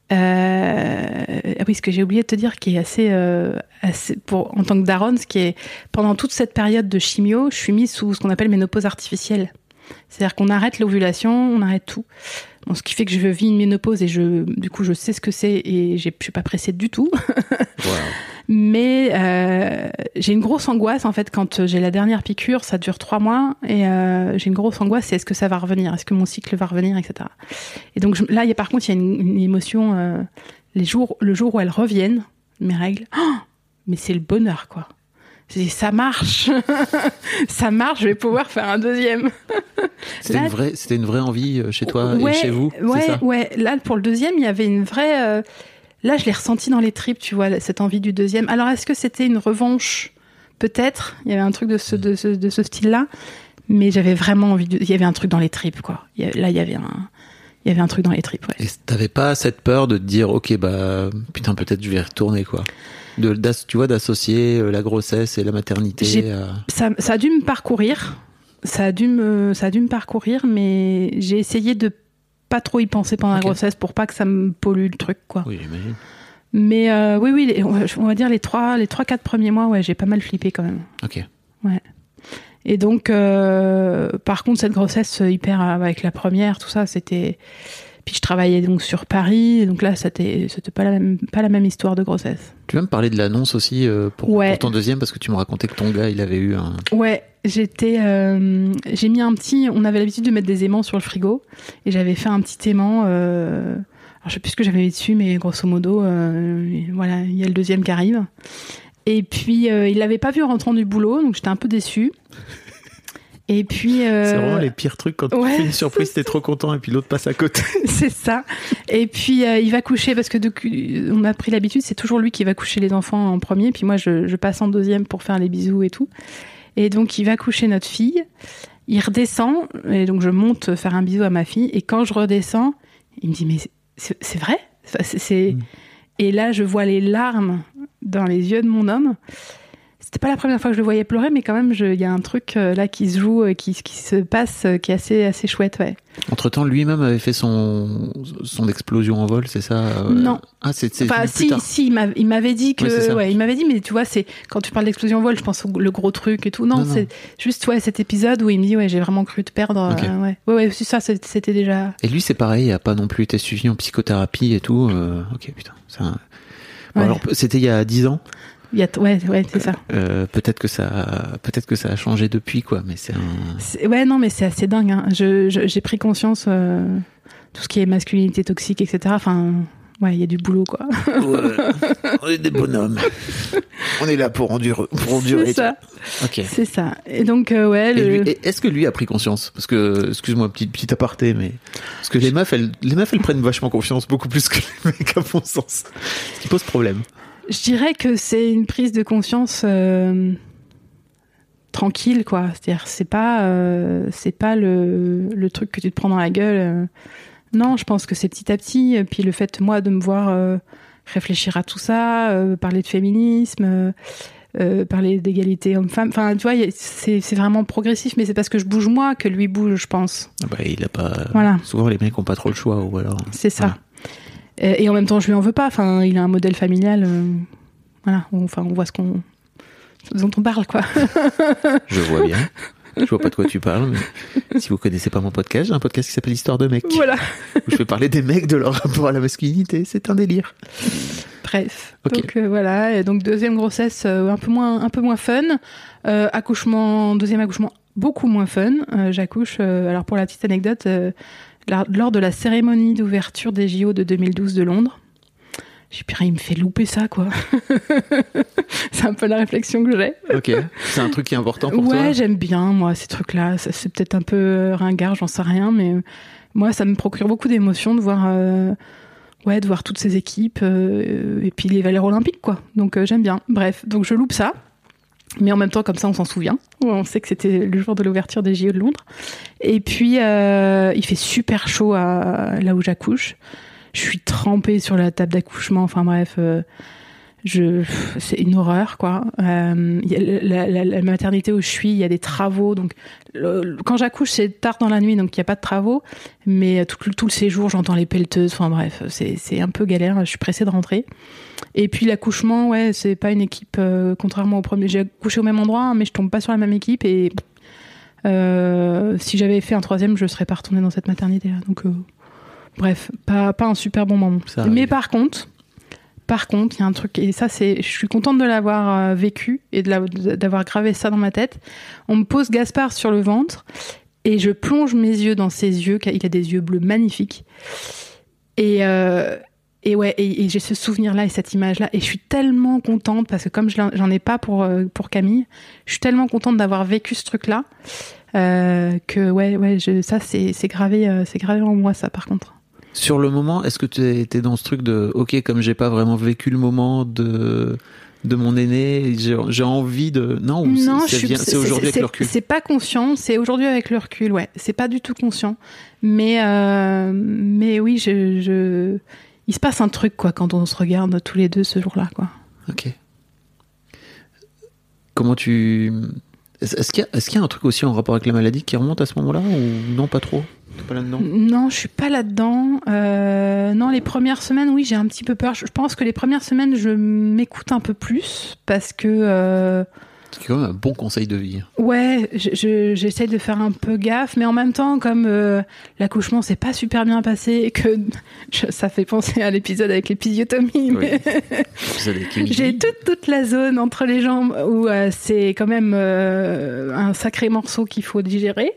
Euh, ah oui, ce que j'ai oublié de te dire, qui est assez, euh, assez pour en tant que daronne, ce qui est pendant toute cette période de chimio, je suis mise sous ce qu'on appelle ménopause artificielle. C'est-à-dire qu'on arrête l'ovulation, on arrête tout. Bon, ce qui fait que je vis une ménopause et je, du coup, je sais ce que c'est et j'ai, je suis pas pressée du tout. Wow. Mais euh, j'ai une grosse angoisse en fait quand j'ai la dernière piqûre, ça dure trois mois et euh, j'ai une grosse angoisse, c'est est-ce que ça va revenir, est-ce que mon cycle va revenir, et cetera. Et donc je, là, il y a par contre, il y a une, une émotion. Euh, les jours, le jour où elles reviennent, mes règles, oh, mais c'est le bonheur quoi. Je dis, ça marche, ça marche, je vais pouvoir faire un deuxième. C'était, là, une vraie, c'était une vraie envie chez toi ouais, et chez vous, ouais, c'est ça ? Ouais, là, pour le deuxième, il y avait une vraie... Euh, là, je l'ai ressenti dans les tripes, tu vois, cette envie du deuxième. Alors, est-ce que c'était une revanche ? Peut-être, il y avait un truc de ce, de ce, de ce style-là, mais j'avais vraiment envie de... Il y avait un truc dans les tripes, quoi. Il y a, là, il y avait un... Il y avait un truc dans les tripes, ouais. Et t'avais pas cette peur de te dire, ok, bah, putain, peut-être je vais y retourner, quoi. De, tu vois, d'associer la grossesse et la maternité. À... Ça, ça a dû me parcourir, ça a dû me, ça a dû me parcourir, mais j'ai essayé de pas trop y penser pendant okay. la grossesse pour pas que ça me pollue le truc, quoi. Oui, j'imagine. Mais euh, oui, oui, on va dire les trois, les trois, quatre premiers mois, ouais, j'ai pas mal flippé quand même. Ok. Ouais. Et donc, euh, par contre, cette grossesse hyper avec la première, tout ça, c'était. Puis je travaillais donc sur Paris, et donc là, c'était, c'était pas la même, pas la même histoire de grossesse. Tu veux me parler de l'annonce aussi euh, pour, ouais. pour ton deuxième, parce que tu me racontais que ton gars, il avait eu un. Ouais, j'étais, euh, j'ai mis un petit. On avait l'habitude de mettre des aimants sur le frigo, et j'avais fait un petit aimant. Euh, alors je sais plus ce que j'avais mis dessus, mais grosso modo, euh, voilà, il y a le deuxième qui arrive. Et puis euh, il l'avait pas vu en rentrant du boulot, donc j'étais un peu déçue. Et puis euh... c'est vraiment les pires trucs quand ouais, tu fais une surprise, t'es trop content et puis l'autre passe à côté. C'est ça. Et puis euh, il va coucher parce que de, on a pris l'habitude, c'est toujours lui qui va coucher les enfants en premier, puis moi je, je passe en deuxième pour faire les bisous et tout. Et donc il va coucher notre fille, il redescend et donc je monte faire un bisou à ma fille et quand je redescends, il me dit mais c'est, c'est vrai, c'est, c'est... Mmh. Et là je vois les larmes dans les yeux de mon homme. C'était pas la première fois que je le voyais pleurer, mais quand même, il y a un truc euh, là qui se joue, euh, qui, qui se passe, euh, qui est assez, assez chouette, ouais. Entre-temps, lui-même avait fait son, son explosion en vol, c'est ça euh... Non. Ah, c'est, c'est enfin, si, tard. si, il, m'a, il m'avait dit que, ouais, ouais, il m'avait dit, mais tu vois, c'est quand tu parles d'explosion en vol, je pense au le gros truc et tout. Non, non c'est non. juste, ouais, cet épisode où il me dit, ouais, j'ai vraiment cru te perdre. Okay. Euh, ouais, ouais, ouais, c'est ça, c'était déjà. Et lui, c'est pareil, il a pas non plus été suivi en psychothérapie et tout. Euh... Ok, putain, c'est un... bon, ouais. Alors, c'était il y a dix ans. Il y a, ouais, ouais, c'est ça. Euh, peut-être que ça, peut-être que ça a changé depuis, quoi. Mais c'est un. C'est, ouais, non, mais c'est assez dingue. Hein. Je, je, j'ai pris conscience euh, tout ce qui est masculinité toxique, et cetera. Enfin, ouais, il y a du boulot, quoi. Ouais, on est des bonhommes. On est là pour endurer, pour endurer. C'est ça. Ok. C'est ça. Et donc, euh, ouais. Le... Et lui, est-ce que lui a pris conscience ? Parce que, excuse-moi, petit petit aparté, mais parce que les meufs, elles, les meufs, elles prennent vachement confiance, beaucoup plus que les mecs à mon sens. Ce qui pose problème. Je dirais que c'est une prise de conscience euh, tranquille, quoi. C'est-à-dire, c'est pas, euh, c'est pas le, le truc que tu te prends dans la gueule. Euh. Non, je pense que c'est petit à petit. Puis le fait, moi, de me voir euh, réfléchir à tout ça, euh, parler de féminisme, euh, euh, parler d'égalité homme-femme. Enfin, tu vois, c'est, c'est vraiment progressif, mais c'est parce que je bouge moi que lui bouge, je pense. Ah bah, il a pas. Voilà. Souvent, les mecs ont pas trop le choix, ou alors. C'est ça. Voilà. Et en même temps, je lui en veux pas. Enfin, il a un modèle familial. Euh, voilà. Enfin, on voit ce qu'on, ce dont on parle, quoi. Je vois bien. Je vois pas de quoi tu parles, mais si vous connaissez pas mon podcast, j'ai un podcast qui s'appelle Histoire de mecs. Voilà. Où je vais parler des mecs, de leur rapport à la masculinité. C'est un délire. Bref. Okay. Donc euh, voilà. Et donc deuxième grossesse, euh, un peu moins, un peu moins fun. Euh, accouchement, deuxième accouchement, beaucoup moins fun. Euh, j'accouche. Euh, alors pour la petite anecdote. Euh, lors de la cérémonie d'ouverture des J O de deux mille douze de Londres. J'ai dit, il me fait louper ça, quoi. C'est un peu la réflexion que j'ai. Ok. C'est un truc qui est important pour ouais, toi ? Ouais, j'aime bien, moi, ces trucs-là. Ça, c'est peut-être un peu ringard, j'en sais rien, mais moi, ça me procure beaucoup d'émotions de voir, euh, ouais, de voir toutes ces équipes euh, et puis les valeurs olympiques, quoi. Donc, euh, j'aime bien. Bref, donc je loupe ça. Mais en même temps, comme ça, on s'en souvient. On sait que c'était le jour de l'ouverture des J O de Londres. Et puis, euh, il fait super chaud à, là où j'accouche. Je suis trempée sur la table d'accouchement. Enfin bref, euh, je, c'est une horreur, quoi. Euh, y a la, la, la maternité où je suis, il y a des travaux. Donc, le, quand j'accouche, c'est tard dans la nuit, donc il n'y a pas de travaux. Mais tout, tout le séjour, j'entends les pelleteuses. Enfin bref, c'est, c'est un peu galère. Je suis pressée de rentrer. Et puis l'accouchement, ouais, c'est pas une équipe, euh, contrairement au premier. J'ai accouché au même endroit, mais je tombe pas sur la même équipe. Et euh, si j'avais fait un troisième, je serais pas retournée dans cette maternité-là. Donc, euh, bref, pas, pas un super bon moment. Mais par contre... Par contre, il y a un truc, et ça, c'est, je suis contente de l'avoir euh, vécu et de la, d'avoir gravé ça dans ma tête. On me pose Gaspard sur le ventre et je plonge mes yeux dans ses yeux, il a des yeux bleus magnifiques. Et, euh, et ouais, et, et j'ai ce souvenir-là et cette image-là. Et je suis tellement contente parce que comme je l'en, j'en ai pas pour, euh, pour Camille, je suis tellement contente d'avoir vécu ce truc-là euh, que ouais, ouais, je, ça, c'est, c'est gravé, euh, c'est gravé en moi, ça, par contre. Sur le moment, est-ce que tu étais dans ce truc de ok, comme j'ai pas vraiment vécu le moment de de mon aîné, j'ai, j'ai envie de non, ou non c'est, c'est, suis, bien, c'est, c'est aujourd'hui c'est, avec le recul. C'est pas conscient, c'est aujourd'hui avec le recul, ouais. C'est pas du tout conscient, mais euh, mais oui, je, je il se passe un truc quoi quand on se regarde tous les deux ce jour-là quoi. Ok. Comment tu est-ce qu'il y a, est-ce qu'il y a un truc aussi en rapport avec la maladie qui remonte à ce moment-là ou non, pas trop? T'es pas là-dedans? Non, je suis pas là-dedans. Euh, non, les premières semaines, oui, j'ai un petit peu peur. Je pense que les premières semaines, je m'écoute un peu plus parce que. Euh, c'est quand même un bon conseil de vie. Ouais, je, je, j'essaie de faire un peu gaffe, mais en même temps, comme euh, l'accouchement s'est pas super bien passé et que je, ça fait penser à l'épisode avec l'épisiotomie. Oui. Mais j'ai toute, toute la zone entre les jambes où euh, c'est quand même euh, un sacré morceau qu'il faut digérer.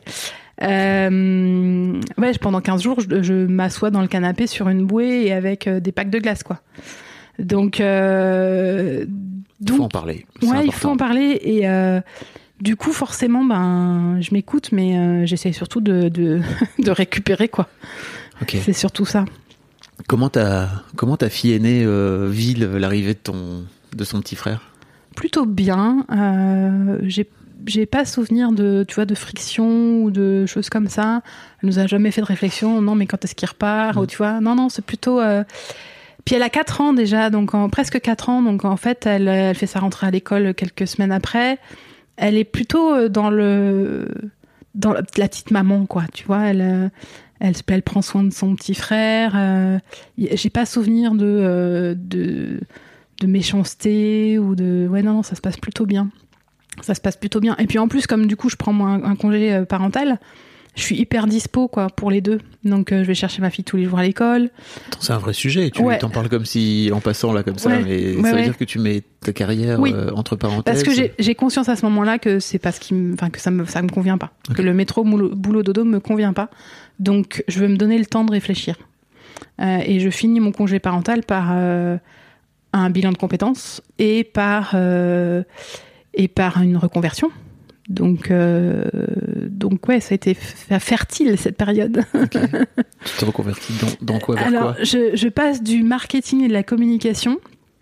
Euh, ouais, pendant quinze jours, je, je m'assois dans le canapé sur une bouée et avec euh, des packs de glace, quoi. Donc, euh, donc il faut en parler. C'est ouais, important. il faut en parler. Et euh, du coup, forcément, ben, je m'écoute, mais euh, j'essaie surtout de, de, de récupérer, quoi. Okay. C'est surtout ça. Comment ta, comment ta fille aînée euh, vit l'arrivée de, ton, de son petit frère? Plutôt bien. Euh, j'ai J'ai pas souvenir de, tu vois, de friction ou de choses comme ça. Elle nous a jamais fait de réflexion. Non, mais quand est-ce qu'il repart? Mmh. Ou tu vois, non, non, c'est plutôt. Euh... Puis elle a quatre ans déjà, donc en presque quatre ans. Donc en fait, elle, elle fait sa rentrée à l'école quelques semaines après. Elle est plutôt dans le, dans la, la petite maman, quoi. Tu vois, elle, elle, elle prend soin de son petit frère. Euh... J'ai pas souvenir de, euh, de, de méchanceté ou de. Ouais, non, non, ça se passe plutôt bien. Ça se passe plutôt bien. Et puis en plus, comme du coup, je prends moi un, un congé parental, je suis hyper dispo quoi pour les deux. Donc euh, je vais chercher ma fille tous les jours à l'école. Attends, c'est un vrai sujet. Tu ouais. t'en parles comme si en passant là comme ça, ouais. mais ouais, ça veut ouais. dire que tu mets ta carrière oui. euh, entre parenthèses. Parce que j'ai, j'ai conscience à ce moment-là que c'est pas ce qui, me, enfin que ça me, ça me convient pas. Okay. Que le métro boulot, boulot dodo me convient pas. Donc je veux me donner le temps de réfléchir. Euh, et je finis mon congé parental par euh, un bilan de compétences et par euh, et par une reconversion. Donc, euh, donc ouais, ça a été f- fertile cette période. Okay. Tu te reconvertis dans, dans quoi, vers Alors, quoi je, je passe du marketing et de la communication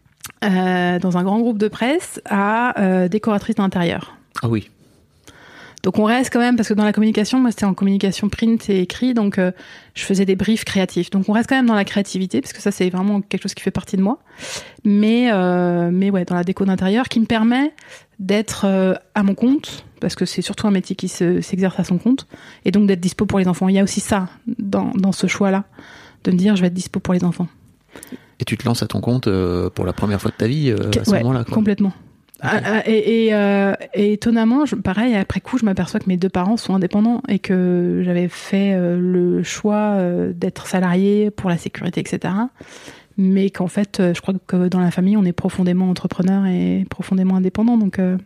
euh, dans un grand groupe de presse à euh, décoratrice d'intérieur. Ah oui. Donc on reste quand même, parce que dans la communication, moi c'était en communication print et écrit, donc euh, je faisais des briefs créatifs. Donc on reste quand même dans la créativité, parce que ça c'est vraiment quelque chose qui fait partie de moi. Mais, euh, mais ouais, dans la déco d'intérieur, qui me permet d'être euh, à mon compte, parce que c'est surtout un métier qui se, s'exerce à son compte, et donc d'être dispo pour les enfants. Il y a aussi ça dans, dans ce choix-là, de me dire je vais être dispo pour les enfants. Et tu te lances à ton compte euh, pour la première fois de ta vie euh, à ce ouais, moment-là, quoi. Complètement. Okay. Ah, et, et, euh, et étonnamment, je, pareil, après coup, je m'aperçois que mes deux parents sont indépendants et que j'avais fait euh, le choix euh, d'être salarié pour la sécurité, et cetera. Mais qu'en fait, euh, je crois que dans la famille, on est profondément entrepreneur et profondément indépendant. Donc, euh,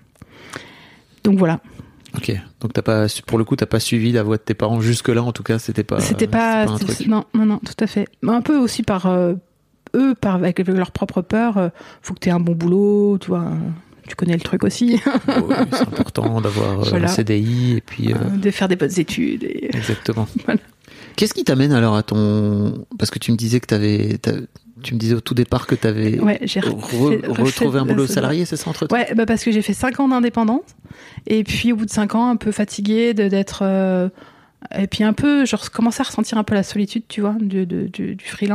donc voilà. Ok. Donc t'as pas, pour le coup, t'as pas suivi la voix de tes parents jusque-là. En tout cas, c'était pas. C'était pas. C'était pas un truc. Non, non, non, tout à fait. Un peu aussi par euh, eux, par avec leur propre peur. Euh, faut que t'aies un bon boulot, tu vois. Tu connais le truc aussi. Oui, c'est important d'avoir euh, voilà. un C D I et puis euh... de faire des bonnes études. Et... Exactement. Voilà. Qu'est-ce qui t'amène alors à ton, parce que tu me disais que t'avais, tu me disais au tout départ que t'avais ouais, j'ai re... refait, retrouvé un boulot salarié, c'est ça, entre temps? Ouais, bah parce que j'ai fait cinq ans d'indépendance et puis au bout de cinq ans, un peu fatiguée de, d'être euh... et puis un peu, genre commencer à ressentir un peu la solitude, tu vois, du, du, du, du freelance.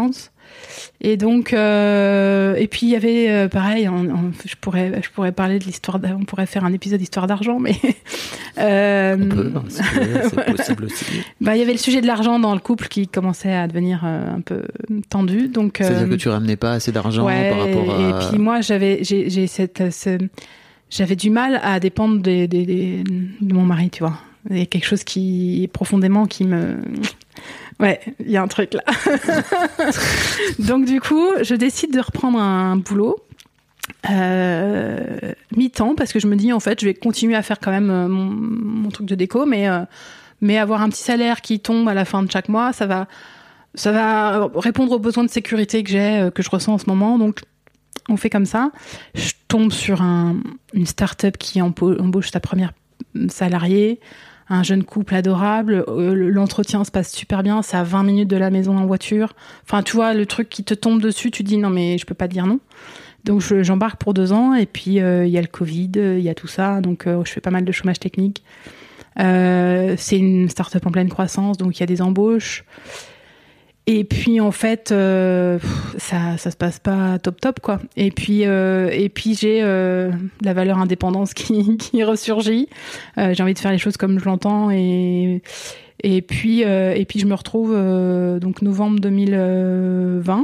Et donc, euh, et puis il y avait euh, pareil, on, on, je pourrais, je pourrais parler de l'histoire, on pourrait faire un épisode d'histoire d'argent, mais euh, on peut, non, c'est, c'est possible aussi. Bah, il y avait le sujet de l'argent dans le couple qui commençait à devenir euh, un peu tendu, donc. C'est-à-dire euh, que tu ramenais pas assez d'argent ouais, par rapport à. Et puis moi, j'avais, j'ai, j'ai cette, ce, j'avais du mal à dépendre des, des, des, de mon mari, tu vois. Il y a quelque chose qui profondément qui me ouais, il y a un truc là. Donc du coup, je décide de reprendre un boulot euh, mi-temps parce que je me dis en fait, je vais continuer à faire quand même mon, mon truc de déco, mais euh, mais avoir un petit salaire qui tombe à la fin de chaque mois, ça va ça va répondre aux besoins de sécurité que j'ai, que je ressens en ce moment. Donc on fait comme ça. Je tombe sur un, une start-up qui embauche sa première salariée. Un jeune couple adorable, l'entretien se passe super bien, c'est à vingt minutes de la maison en voiture. Enfin, tu vois, le truc qui te tombe dessus, tu te dis non mais je peux pas dire non. Donc je, j'embarque pour deux ans et puis il euh, y a le Covid, il euh, y a tout ça, donc euh, je fais pas mal de chômage technique. Euh, c'est une start-up en pleine croissance, donc il y a des embauches. Et puis en fait, euh, ça ça se passe pas top top quoi. Et puis euh, et puis j'ai euh, la valeur indépendance qui qui ressurgit. Euh, j'ai envie de faire les choses comme je l'entends et et puis euh, et puis je me retrouve euh, donc novembre deux mille vingt.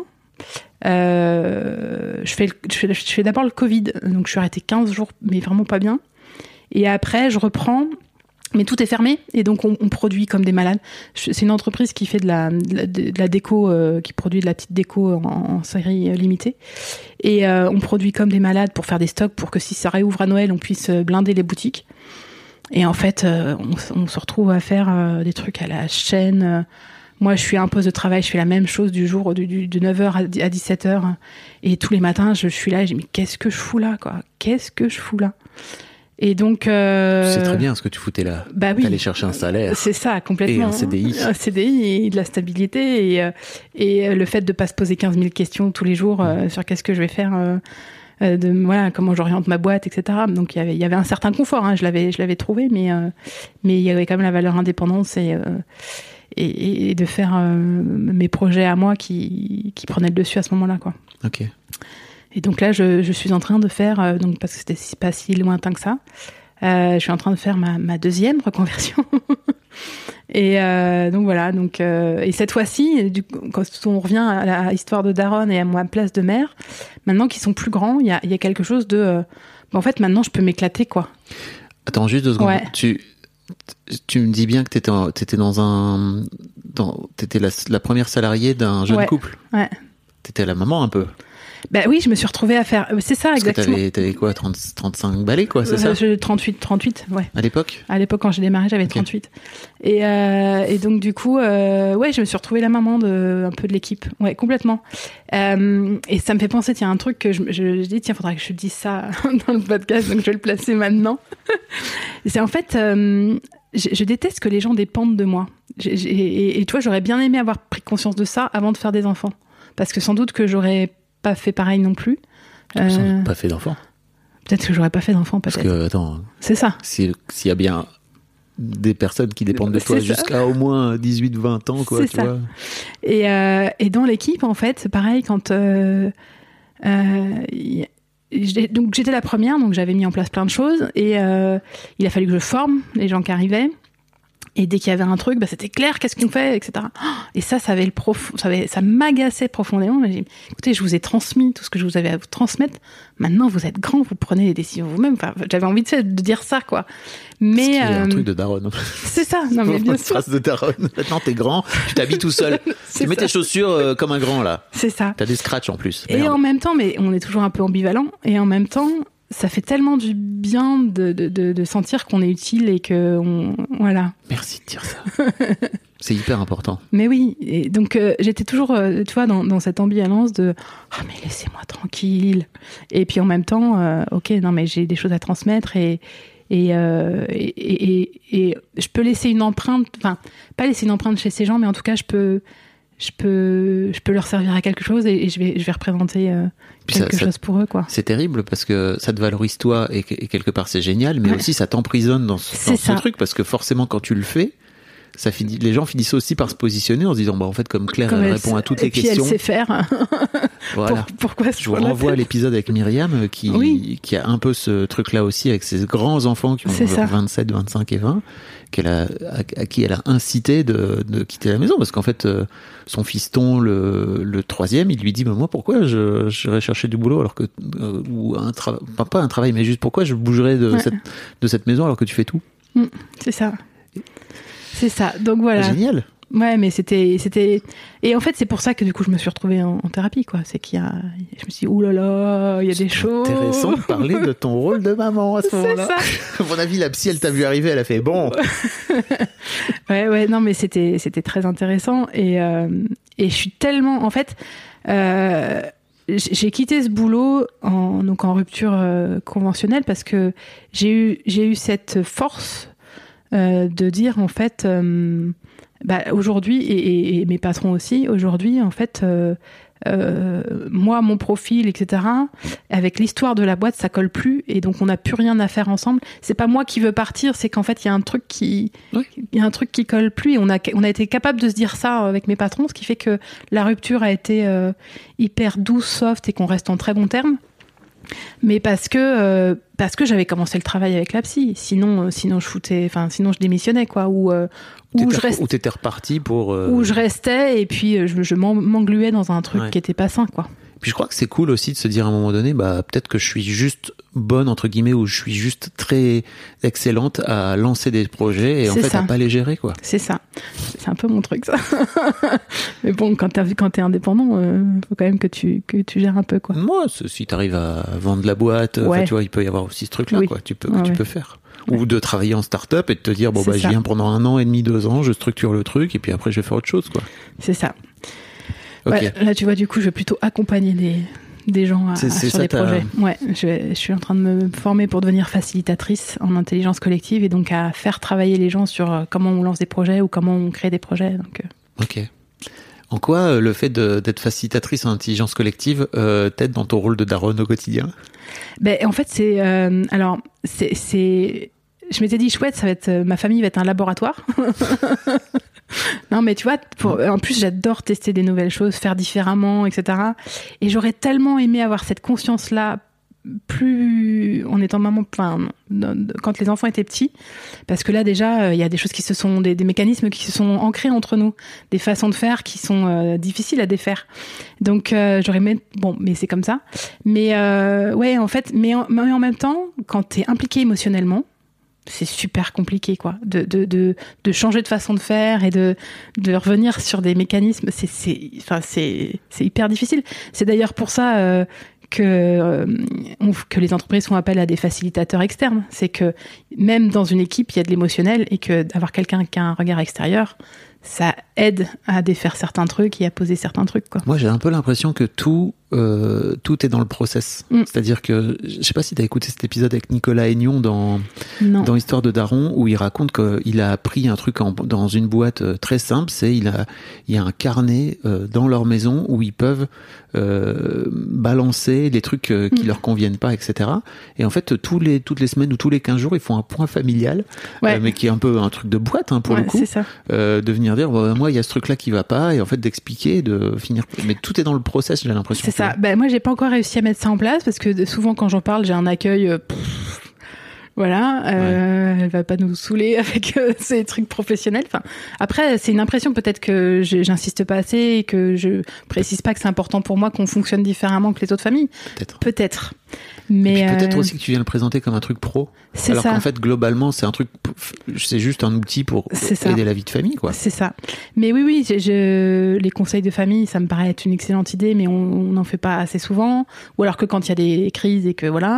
Euh, je fais je fais je fais d'abord le Covid, donc je suis arrêtée quinze jours, mais vraiment pas bien. Et après je reprends. Mais tout est fermé et donc on, on produit comme des malades. C'est une entreprise qui fait de la, de la, de la déco, euh, qui produit de la petite déco en, en série limitée. Et euh, on produit comme des malades pour faire des stocks pour que si ça réouvre à Noël, on puisse blinder les boutiques. Et en fait, euh, on, on se retrouve à faire euh, des trucs à la chaîne. Moi, je suis à un poste de travail, je fais la même chose du jour du, du, de neuf heures à dix-sept heures. Et tous les matins, je, je suis là et je dis mais qu'est-ce que je fous là, quoi ? Qu'est-ce que je fous là ? Et donc, euh... tu sais très bien ce que tu foutais là. Bah oui. T'allais chercher un salaire. C'est ça, complètement. Et un C D I. Un C D I et de la stabilité et, et le fait de pas se poser quinze mille questions tous les jours euh, sur qu'est-ce que je vais faire, euh, de voilà, comment j'oriente ma boîte, et cetera. Donc il y avait, il y avait un certain confort. Hein, je l'avais, je l'avais trouvé, mais euh, mais il y avait quand même la valeur indépendance et euh, et, et de faire euh, mes projets à moi qui qui prenaient le dessus à ce moment-là, quoi. Ok. Et donc là, je, je suis en train de faire, euh, donc parce que c'était pas si lointain que ça, euh, je suis en train de faire ma, ma deuxième reconversion. et euh, donc voilà, donc euh, et cette fois-ci, du, quand on revient à la histoire de Daron et à ma place de mère, maintenant qu'ils sont plus grands, il y a, y a quelque chose de, euh, bah en fait, maintenant, je peux m'éclater, quoi. Attends, juste deux secondes. Ouais. Tu, tu me dis bien que t'étais, en, t'étais dans un, dans, t'étais la, la première salariée d'un jeune ouais. couple. Ouais. T'étais la maman un peu. Bah oui, je me suis retrouvée à faire. C'est ça, Parce exactement. Que t'avais, t'avais quoi, trente, trente-cinq balais, quoi, c'est euh, ça je, trente-huit, trente-huit, ouais. À l'époque À l'époque, quand j'ai démarré, j'avais okay. trente-huit. Et, euh, et donc, du coup, euh, ouais, je me suis retrouvée la maman de, un peu de l'équipe. Ouais, complètement. Euh, et ça me fait penser, tiens, un truc que je, je, je dis, tiens, faudrait que je dise ça dans le podcast, donc je vais le placer maintenant. C'est en fait, euh, je, je déteste que les gens dépendent de moi. J'ai, j'ai, et, et tu vois, j'aurais bien aimé avoir pris conscience de ça avant de faire des enfants. Parce que sans doute que j'aurais pas fait pareil non plus. Euh, pas fait d'enfant. Peut-être que j'aurais pas fait d'enfant, peut-être. Parce que, attends. C'est ça. S'il si y a bien des personnes qui dépendent de toi jusqu'à au moins dix-huit vingt ans, quoi, c'est tu ça. vois. Et, euh, et dans l'équipe, en fait, c'est pareil, quand. Euh, euh, j'ai, donc, j'étais la première, donc j'avais mis en place plein de choses. Et euh, il a fallu que je forme les gens qui arrivaient. Et dès qu'il y avait un truc, bah, c'était clair, qu'est-ce qu'on fait, et cetera. Et ça, ça avait le prof... ça, avait... ça m'agaçait profondément. J'ai dit, écoutez, je vous ai transmis tout ce que je vous avais à vous transmettre. Maintenant, vous êtes grands, vous prenez les décisions vous-même. Enfin, j'avais envie de, de dire ça, quoi. Mais c'est euh... un truc de daronne. C'est ça. Non, mais bien une sûr. Phrase de daronne. Maintenant, t'es grand, tu t'habilles tout seul. Tu mets ça. Tes chaussures euh, comme un grand, là. C'est ça. T'as des scratchs en plus. Et Merde. en même temps, mais on est toujours un peu ambivalent. Et en même temps, ça fait tellement du bien de, de, de, de sentir qu'on est utile et que on, voilà. Merci de dire ça. C'est hyper important. Mais oui, et donc euh, j'étais toujours, euh, tu vois, dans, dans cette ambivalence de ah oh, mais laissez-moi tranquille. Et puis en même temps, euh, ok, non mais j'ai des choses à transmettre et et, euh, et, et, et, et je peux laisser une empreinte, enfin pas laisser une empreinte chez ces gens, mais en tout cas je peux. Je peux, je peux leur servir à quelque chose et, et je vais, je vais représenter euh, quelque ça, ça, chose pour eux, quoi. C'est terrible parce que ça te valorise toi et, et quelque part c'est génial, mais ouais. aussi ça t'emprisonne dans ce, dans ce truc parce que forcément quand tu le fais, ça finit, les gens finissent aussi par se positionner en se disant, bah, en fait, comme Claire, Comme elle, elle répond à toutes et les puis questions. Elle sait faire. Voilà. Pour, pourquoi Je vous renvoie à l'épisode avec Myriam, qui, oui. qui a un peu ce truc-là aussi, avec ses grands enfants qui ont genre vingt-sept, vingt-cinq et vingt, qu'elle a, à, à qui elle a incité de, de quitter la maison, parce qu'en fait, euh, son fiston, le, le troisième, il lui dit, bah, moi, pourquoi je, j'irais chercher du boulot alors que, euh, ou un travail, pas, pas un travail, mais juste pourquoi je bougerais de, ouais. cette, de cette maison alors que tu fais tout? Mmh, c'est ça. C'est ça. Donc voilà. Génial. Ouais, mais c'était, c'était, et en fait, c'est pour ça que du coup, je me suis retrouvée en, en thérapie, quoi. C'est qu'il y a, je me suis dit, ouh là là, il y a des choses. C'est intéressant de parler de ton rôle de maman à ce moment-là. À mon avis, la psy, elle t'a vu arriver, elle a fait bon. ouais, ouais, non, mais c'était, c'était très intéressant et, euh, et je suis tellement, en fait, euh, j'ai quitté ce boulot en, donc en rupture euh, conventionnelle parce que j'ai eu, j'ai eu cette force euh, de dire, en fait, euh, bah, aujourd'hui, et, et, et mes patrons aussi, aujourd'hui, en fait, euh, euh, moi, mon profil, et cetera, avec l'histoire de la boîte, ça colle plus, et donc on n'a plus rien à faire ensemble. C'est pas moi qui veux partir, c'est qu'en fait, il y a un truc qui, oui. il y a un truc qui colle plus, et on a, on a été capable de se dire ça avec mes patrons, ce qui fait que la rupture a été euh, hyper douce, soft, et qu'on reste en très bons termes. Mais parce que euh, parce que j'avais commencé le travail avec la psy, sinon euh, sinon je foutais, enfin sinon je démissionnais quoi, ou euh, ou je restais, ou t'étais reparti pour euh... où je restais et puis je, je m'engluais dans un truc ouais. qui était pas sain quoi. Puis je crois que c'est cool aussi de se dire à un moment donné, bah peut-être que je suis juste bonne entre guillemets, ou je suis juste très excellente à lancer des projets et en fait ça. à pas les gérer quoi. C'est ça, c'est un peu mon truc ça. Mais bon, quand t'as vu quand t'es indépendant, euh, faut quand même que tu que tu gères un peu quoi. Moi, si t'arrives à vendre la boîte, ouais. tu vois, il peut y avoir aussi ce truc là oui. quoi. Tu peux que ouais, tu ouais. peux faire. Ou ouais. de travailler en start-up et de te dire bon c'est bah ça. Je viens pendant un an et demi, deux ans, je structure le truc et puis après je vais faire autre chose quoi. C'est ça. Okay. Ouais, là, tu vois, du coup, je vais plutôt accompagner des, des gens à, c'est, à, c'est sur ça, des projets. Ouais, je, vais, je suis en train de me former pour devenir facilitatrice en intelligence collective et donc à faire travailler les gens sur comment on lance des projets ou comment on crée des projets. Donc, euh... Ok. En quoi euh, le fait de, d'être facilitatrice en intelligence collective euh, t'aide dans ton rôle de daronne au quotidien? Ben, en fait, c'est... Euh, alors, c'est, c'est... Je m'étais dit, chouette, ça va être, ma famille va être un laboratoire. Non, mais tu vois, pour, en plus, j'adore tester des nouvelles choses, faire différemment, et cetera. Et j'aurais tellement aimé avoir cette conscience-là, plus en étant maman, enfin, quand les enfants étaient petits, parce que là, déjà, il y a des choses qui se sont, des, des mécanismes qui se sont ancrés entre nous, des façons de faire qui sont euh, difficiles à défaire. Donc, euh, j'aurais aimé, bon, mais c'est comme ça. Mais, euh, ouais, en fait, mais en, mais en même temps, quand t'es impliqué émotionnellement, c'est super compliqué quoi de de de de changer de façon de faire et de de revenir sur des mécanismes, c'est c'est enfin c'est c'est hyper difficile. C'est d'ailleurs pour ça euh, que euh, on, que les entreprises font appel à des facilitateurs externes, c'est que même dans une équipe, il y a de l'émotionnel et que d'avoir quelqu'un qui a un regard extérieur, ça aide à défaire certains trucs et à poser certains trucs quoi. Moi, j'ai un peu l'impression que tout Euh, tout est dans le process. Mm. C'est-à-dire que, je sais pas si t'as écouté cet épisode avec Nicolas Aignon dans, dans Histoire de Daron, où il raconte qu'il a appris un truc en, dans une boîte très simple, c'est il a, il y a un carnet euh, dans leur maison où ils peuvent euh, balancer les trucs euh, qui mm. leur conviennent pas, et cetera. Et en fait, tous les, toutes les semaines ou tous les quinze jours, ils font un point familial, ouais. euh, mais qui est un peu un truc de boîte, hein, pour ouais, le coup. C'est ça. Euh, de venir dire, bah, moi, il y a ce truc-là qui va pas, et en fait, d'expliquer, de finir. Mais tout est dans le process, j'ai l'impression. C'est ça. Ben, moi, j'ai pas encore réussi à mettre ça en place parce que souvent, quand j'en parle, j'ai un accueil. Euh, pff, voilà, euh, ouais. Elle va pas nous saouler avec euh, ces trucs professionnels. Enfin, après, c'est une impression peut-être que je, j'insiste pas assez et que je précise pas que c'est important pour moi qu'on fonctionne différemment que les autres familles. Peut-être. Peut-être. Mais et puis peut-être euh... aussi que tu viens le présenter comme un truc pro. C'est alors ça. qu'en fait, globalement, c'est un truc, c'est juste un outil pour c'est aider ça. La vie de famille, quoi. C'est ça. Mais oui, oui, je, je, les conseils de famille, ça me paraît être une excellente idée, mais on n'en fait pas assez souvent. Ou alors que quand il y a des crises et que voilà.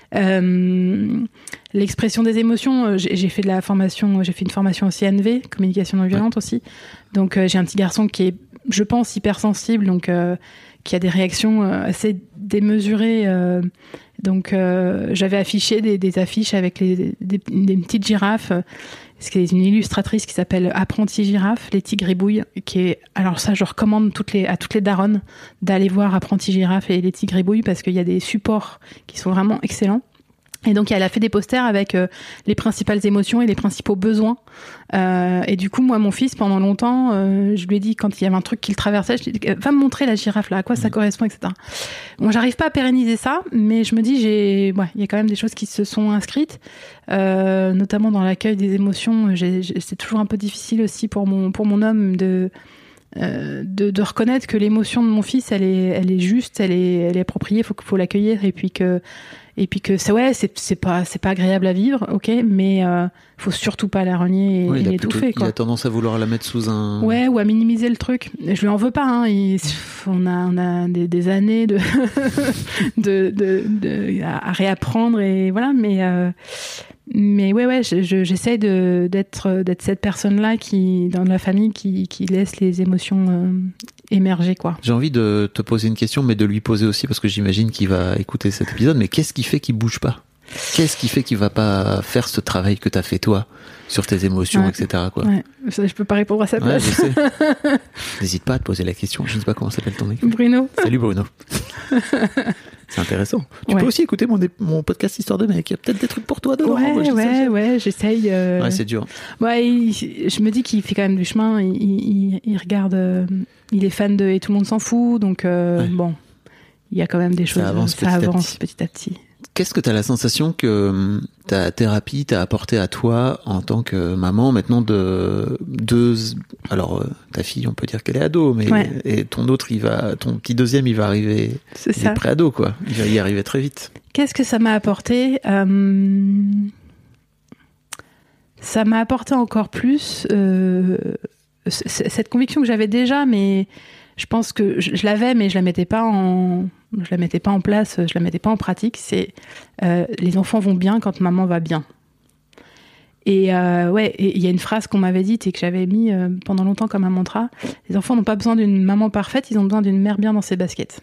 Euh, l'expression des émotions, j'ai, j'ai fait de la formation, j'ai fait une formation au C N V, communication non violente ouais. aussi. Donc euh, j'ai un petit garçon qui est, je pense, hypersensible, donc euh, qui a des réactions assez démesurées. Euh, donc euh, j'avais affiché des, des affiches avec les, des, des petites girafes. C'est une illustratrice qui s'appelle Apprenti Girafe, Letty Gribouille, qui est, alors ça, je recommande toutes les, à toutes les daronnes d'aller voir Apprenti Girafe et Letty Gribouille parce qu'il y a des supports qui sont vraiment excellents. Et donc, elle a fait des posters avec euh, les principales émotions et les principaux besoins. Euh, et du coup, moi, mon fils, pendant longtemps, euh, je lui ai dit, quand il y avait un truc qui le traversait, je lui ai dit, va me montrer la girafe là, à quoi ça correspond, et cetera. Bon, j'arrive pas à pérenniser ça, mais je me dis, j'ai, ouais, il y a quand même des choses qui se sont inscrites, euh, notamment dans l'accueil des émotions. J'ai, j'ai, c'est toujours un peu difficile aussi pour mon, pour mon homme de, euh, de, de reconnaître que l'émotion de mon fils, elle est, elle est juste, elle est, elle est appropriée, faut, faut l'accueillir, et puis que, Et puis que c'est ouais, c'est c'est pas c'est pas agréable à vivre, ok, mais euh, faut surtout pas la renier et, oui, et il a l'étouffer. plutôt, Quoi. Il a tendance à vouloir la mettre sous un. Ouais, ou à minimiser le truc. Je lui en veux pas. Hein. Il, on a on a des, des années de de, de, de à réapprendre et voilà, mais euh, mais ouais ouais, je, je, j'essaie de d'être d'être cette personne là qui dans la famille qui qui laisse les émotions euh, émerger quoi. J'ai envie de te poser une question, mais de lui poser aussi parce que j'imagine qu'il va écouter cet épisode. Mais qu'est-ce qui fait qu'il bouge pas ? Qu'est-ce qui fait qu'il va pas faire ce travail que t'as fait toi sur tes émotions, ouais. et cetera. Quoi. Ouais. Ça, je peux pas répondre à sa place. Ouais, je sais. N'hésite pas à te poser la question. Je ne sais pas comment s'appelle ton équipe. Bruno. Salut Bruno. C'est intéressant. Tu ouais. peux aussi écouter mon, mon podcast Histoire de mec. Il y a peut-être des trucs pour toi dedans. Ouais, moi, ouais, ouais, j'essaye. Euh... Ouais, c'est dur. Ouais, il, je me dis qu'il fait quand même du chemin. Il, il, il regarde. Euh, il est fan de Et tout le monde s'en fout. Donc, euh, ouais. bon, il y a quand même des choses. Ça avance, ça petit, avance à petit à petit. Qu'est-ce que tu as la sensation que ta thérapie t'a apporté à toi en tant que maman maintenant de deux alors euh, ta fille on peut dire qu'elle est ado mais ouais. et ton autre il va ton petit deuxième il va arriver c'est il ça. est pré-ado quoi il va y arriver très vite. Qu'est-ce que ça m'a apporté euh... ça m'a apporté encore plus euh... cette conviction que j'avais déjà mais je pense que je, je l'avais mais je la mettais pas en je la mettais pas en place, je la mettais pas en pratique. C'est euh, les enfants vont bien quand maman va bien. Et euh, ouais, il y a une phrase qu'on m'avait dite et que j'avais mis euh, pendant longtemps comme un mantra. Les enfants n'ont pas besoin d'une maman parfaite, ils ont besoin d'une mère bien dans ses baskets.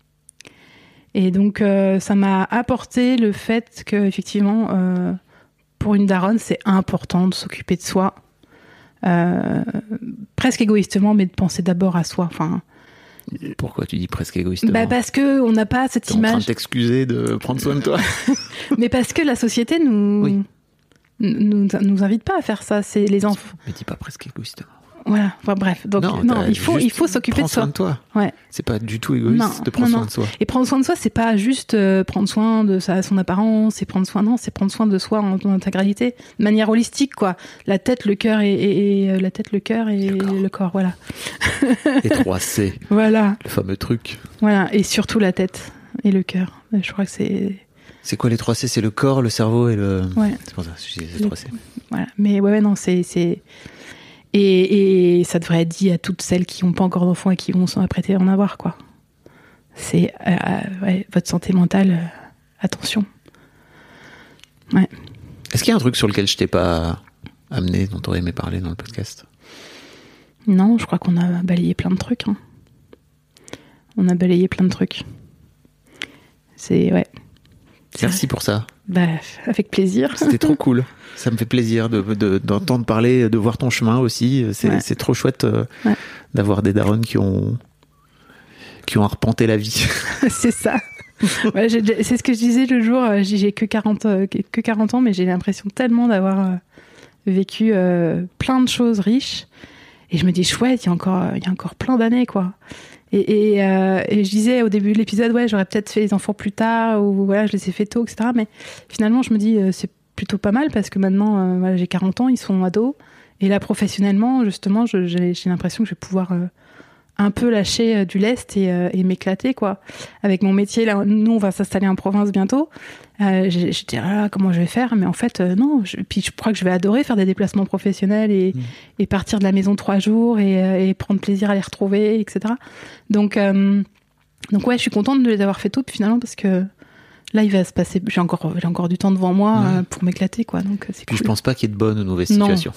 Et donc euh, ça m'a apporté le fait que effectivement, euh, pour une daronne, c'est important de s'occuper de soi, euh, presque égoïstement, mais de penser d'abord à soi. Enfin. Pourquoi tu dis presque égoïstement ? Bah parce que on n'a pas cette T'es image. en train de t'excuser de prendre soin de toi. Mais parce que la société nous, oui. nous nous invite pas à faire ça. C'est les enfants. Mais dis pas presque égoïstement. Voilà. Enfin, bref. Donc non, non il faut il faut s'occuper de soi. Prends soin de toi. Ouais. C'est pas du tout égoïste non, de prendre non, soin non. de soi. Et prendre soin de soi, c'est pas juste euh, prendre soin de sa son apparence, et prendre soin non, c'est prendre soin de soi en, en intégralité, de manière holistique quoi. La tête, le cœur et, et, et la tête, le cœur et le corps. Le corps voilà. Les trois C. Voilà. Le fameux truc. Voilà. Et surtout la tête et le cœur. Je crois que c'est. C'est quoi les trois C ? C'est le corps, le cerveau et le. Ouais. C'est pour ça que je dis les trois C. Voilà. Mais ouais, ouais non, c'est c'est. Et, et ça devrait être dit à toutes celles qui n'ont pas encore d'enfants et qui vont s'en apprêter à en avoir, quoi. C'est euh, ouais, votre santé mentale, euh, attention. Ouais. Est-ce qu'il y a un truc sur lequel je t'ai pas amené, dont tu aurais aimé parler dans le podcast ? Non, je crois qu'on a balayé plein de trucs. Hein. On a balayé plein de trucs. C'est ouais. Merci pour ça. Bah, avec plaisir. C'était trop cool. Ça me fait plaisir de, de, d'entendre parler, de voir ton chemin aussi. C'est, ouais. c'est trop chouette euh, ouais. d'avoir des darons qui ont, qui ont arpenté la vie. C'est ça. Ouais, j'ai, c'est ce que je disais le jour. J'ai, j'ai que quarante, que quarante ans, mais j'ai l'impression tellement d'avoir euh, vécu euh, plein de choses riches. Et je me dis, chouette, il y a encore, il y a encore plein d'années, quoi. Et, et, euh, et je disais au début de l'épisode, ouais, j'aurais peut-être fait les enfants plus tard, ou voilà, je les ai fait tôt, et cetera. Mais finalement, je me dis, euh, c'est plutôt pas mal, parce que maintenant, euh, voilà, j'ai quarante ans, ils sont ados. Et là, professionnellement, justement, je, j'ai, j'ai l'impression que je vais pouvoir euh, un peu lâcher euh, du lest et, euh, et m'éclater, quoi. Avec mon métier, là, nous, on va s'installer en province bientôt. Euh, je, je dis, ah, comment je vais faire ? Mais en fait, euh, non. Je, puis je crois que je vais adorer faire des déplacements professionnels et, mmh. et partir de la maison trois jours et, et prendre plaisir à les retrouver, et cetera. Donc, euh, donc ouais, je suis contente de les avoir fait tôt, puis finalement, parce que là, il va se passer. J'ai encore, j'ai encore du temps devant moi ouais. euh, pour m'éclater, quoi. Donc, c'est puis cool. Je pense pas qu'il y ait de bonnes ou de mauvaises situations.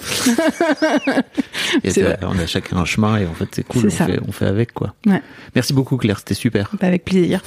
et on a chacun un chemin et en fait, c'est cool. C'est on, fait, on fait avec, quoi. Ouais. Merci beaucoup, Claire. C'était super. Bah, avec plaisir.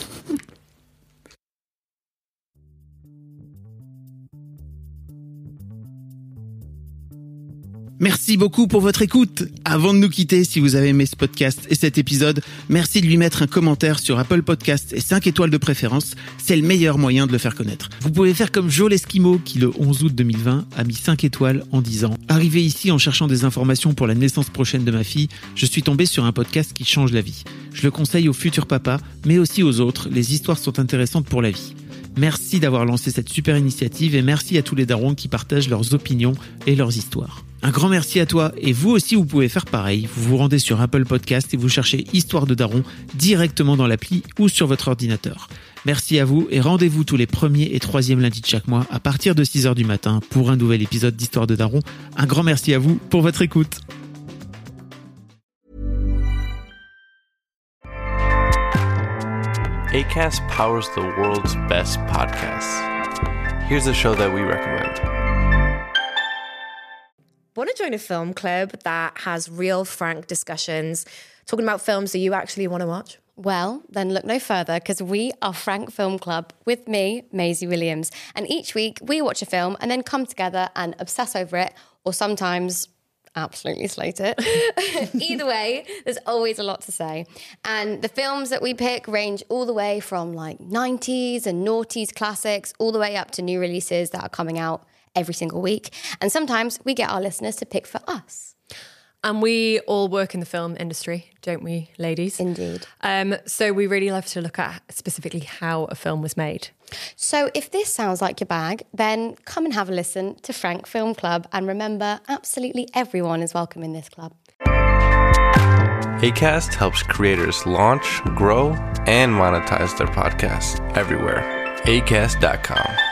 Merci beaucoup pour votre écoute. Avant de nous quitter, si vous avez aimé ce podcast et cet épisode, merci de lui mettre un commentaire sur Apple Podcasts et cinq étoiles de préférence. C'est le meilleur moyen de le faire connaître. Vous pouvez faire comme Joe l'Esquimau qui, le onze août deux mille vingt, a mis cinq étoiles en disant « Arrivé ici en cherchant des informations pour la naissance prochaine de ma fille, je suis tombé sur un podcast qui change la vie. Je le conseille aux futurs papas, mais aussi aux autres. Les histoires sont intéressantes pour la vie. » Merci d'avoir lancé cette super initiative et merci à tous les darons qui partagent leurs opinions et leurs histoires. Un grand merci à toi et vous aussi vous pouvez faire pareil. Vous vous rendez sur Apple Podcast et vous cherchez Histoire de Daron directement dans l'appli ou sur votre ordinateur. Merci à vous et rendez-vous tous les premiers et troisièmes lundis de chaque mois à partir de six heures du matin pour un nouvel épisode d'Histoire de Daron. Un grand merci à vous pour votre écoute. Acast powers the world's best podcasts. Here's a show that we recommend. Want to join a film club that has real, frank discussions, talking about films that you actually want to watch? Well, then look no further because we are Frank Film Club with me, Maisie Williams. And each week we watch a film and then come together and obsess over it, or sometimes absolutely slate it. Either way, there's always a lot to say. And the films that we pick range all the way from like nineties and noughties classics all the way up to new releases that are coming out every single week. And sometimes we get our listeners to pick for us. And we all work in the film industry, don't we, ladies? Indeed. Um, so we really love to look at specifically how a film was made. So if this sounds like your bag, then come and have a listen to Frank Film Club. And remember, absolutely everyone is welcome in this club. Acast helps creators launch, grow, and monetize their podcasts everywhere. acast dot com.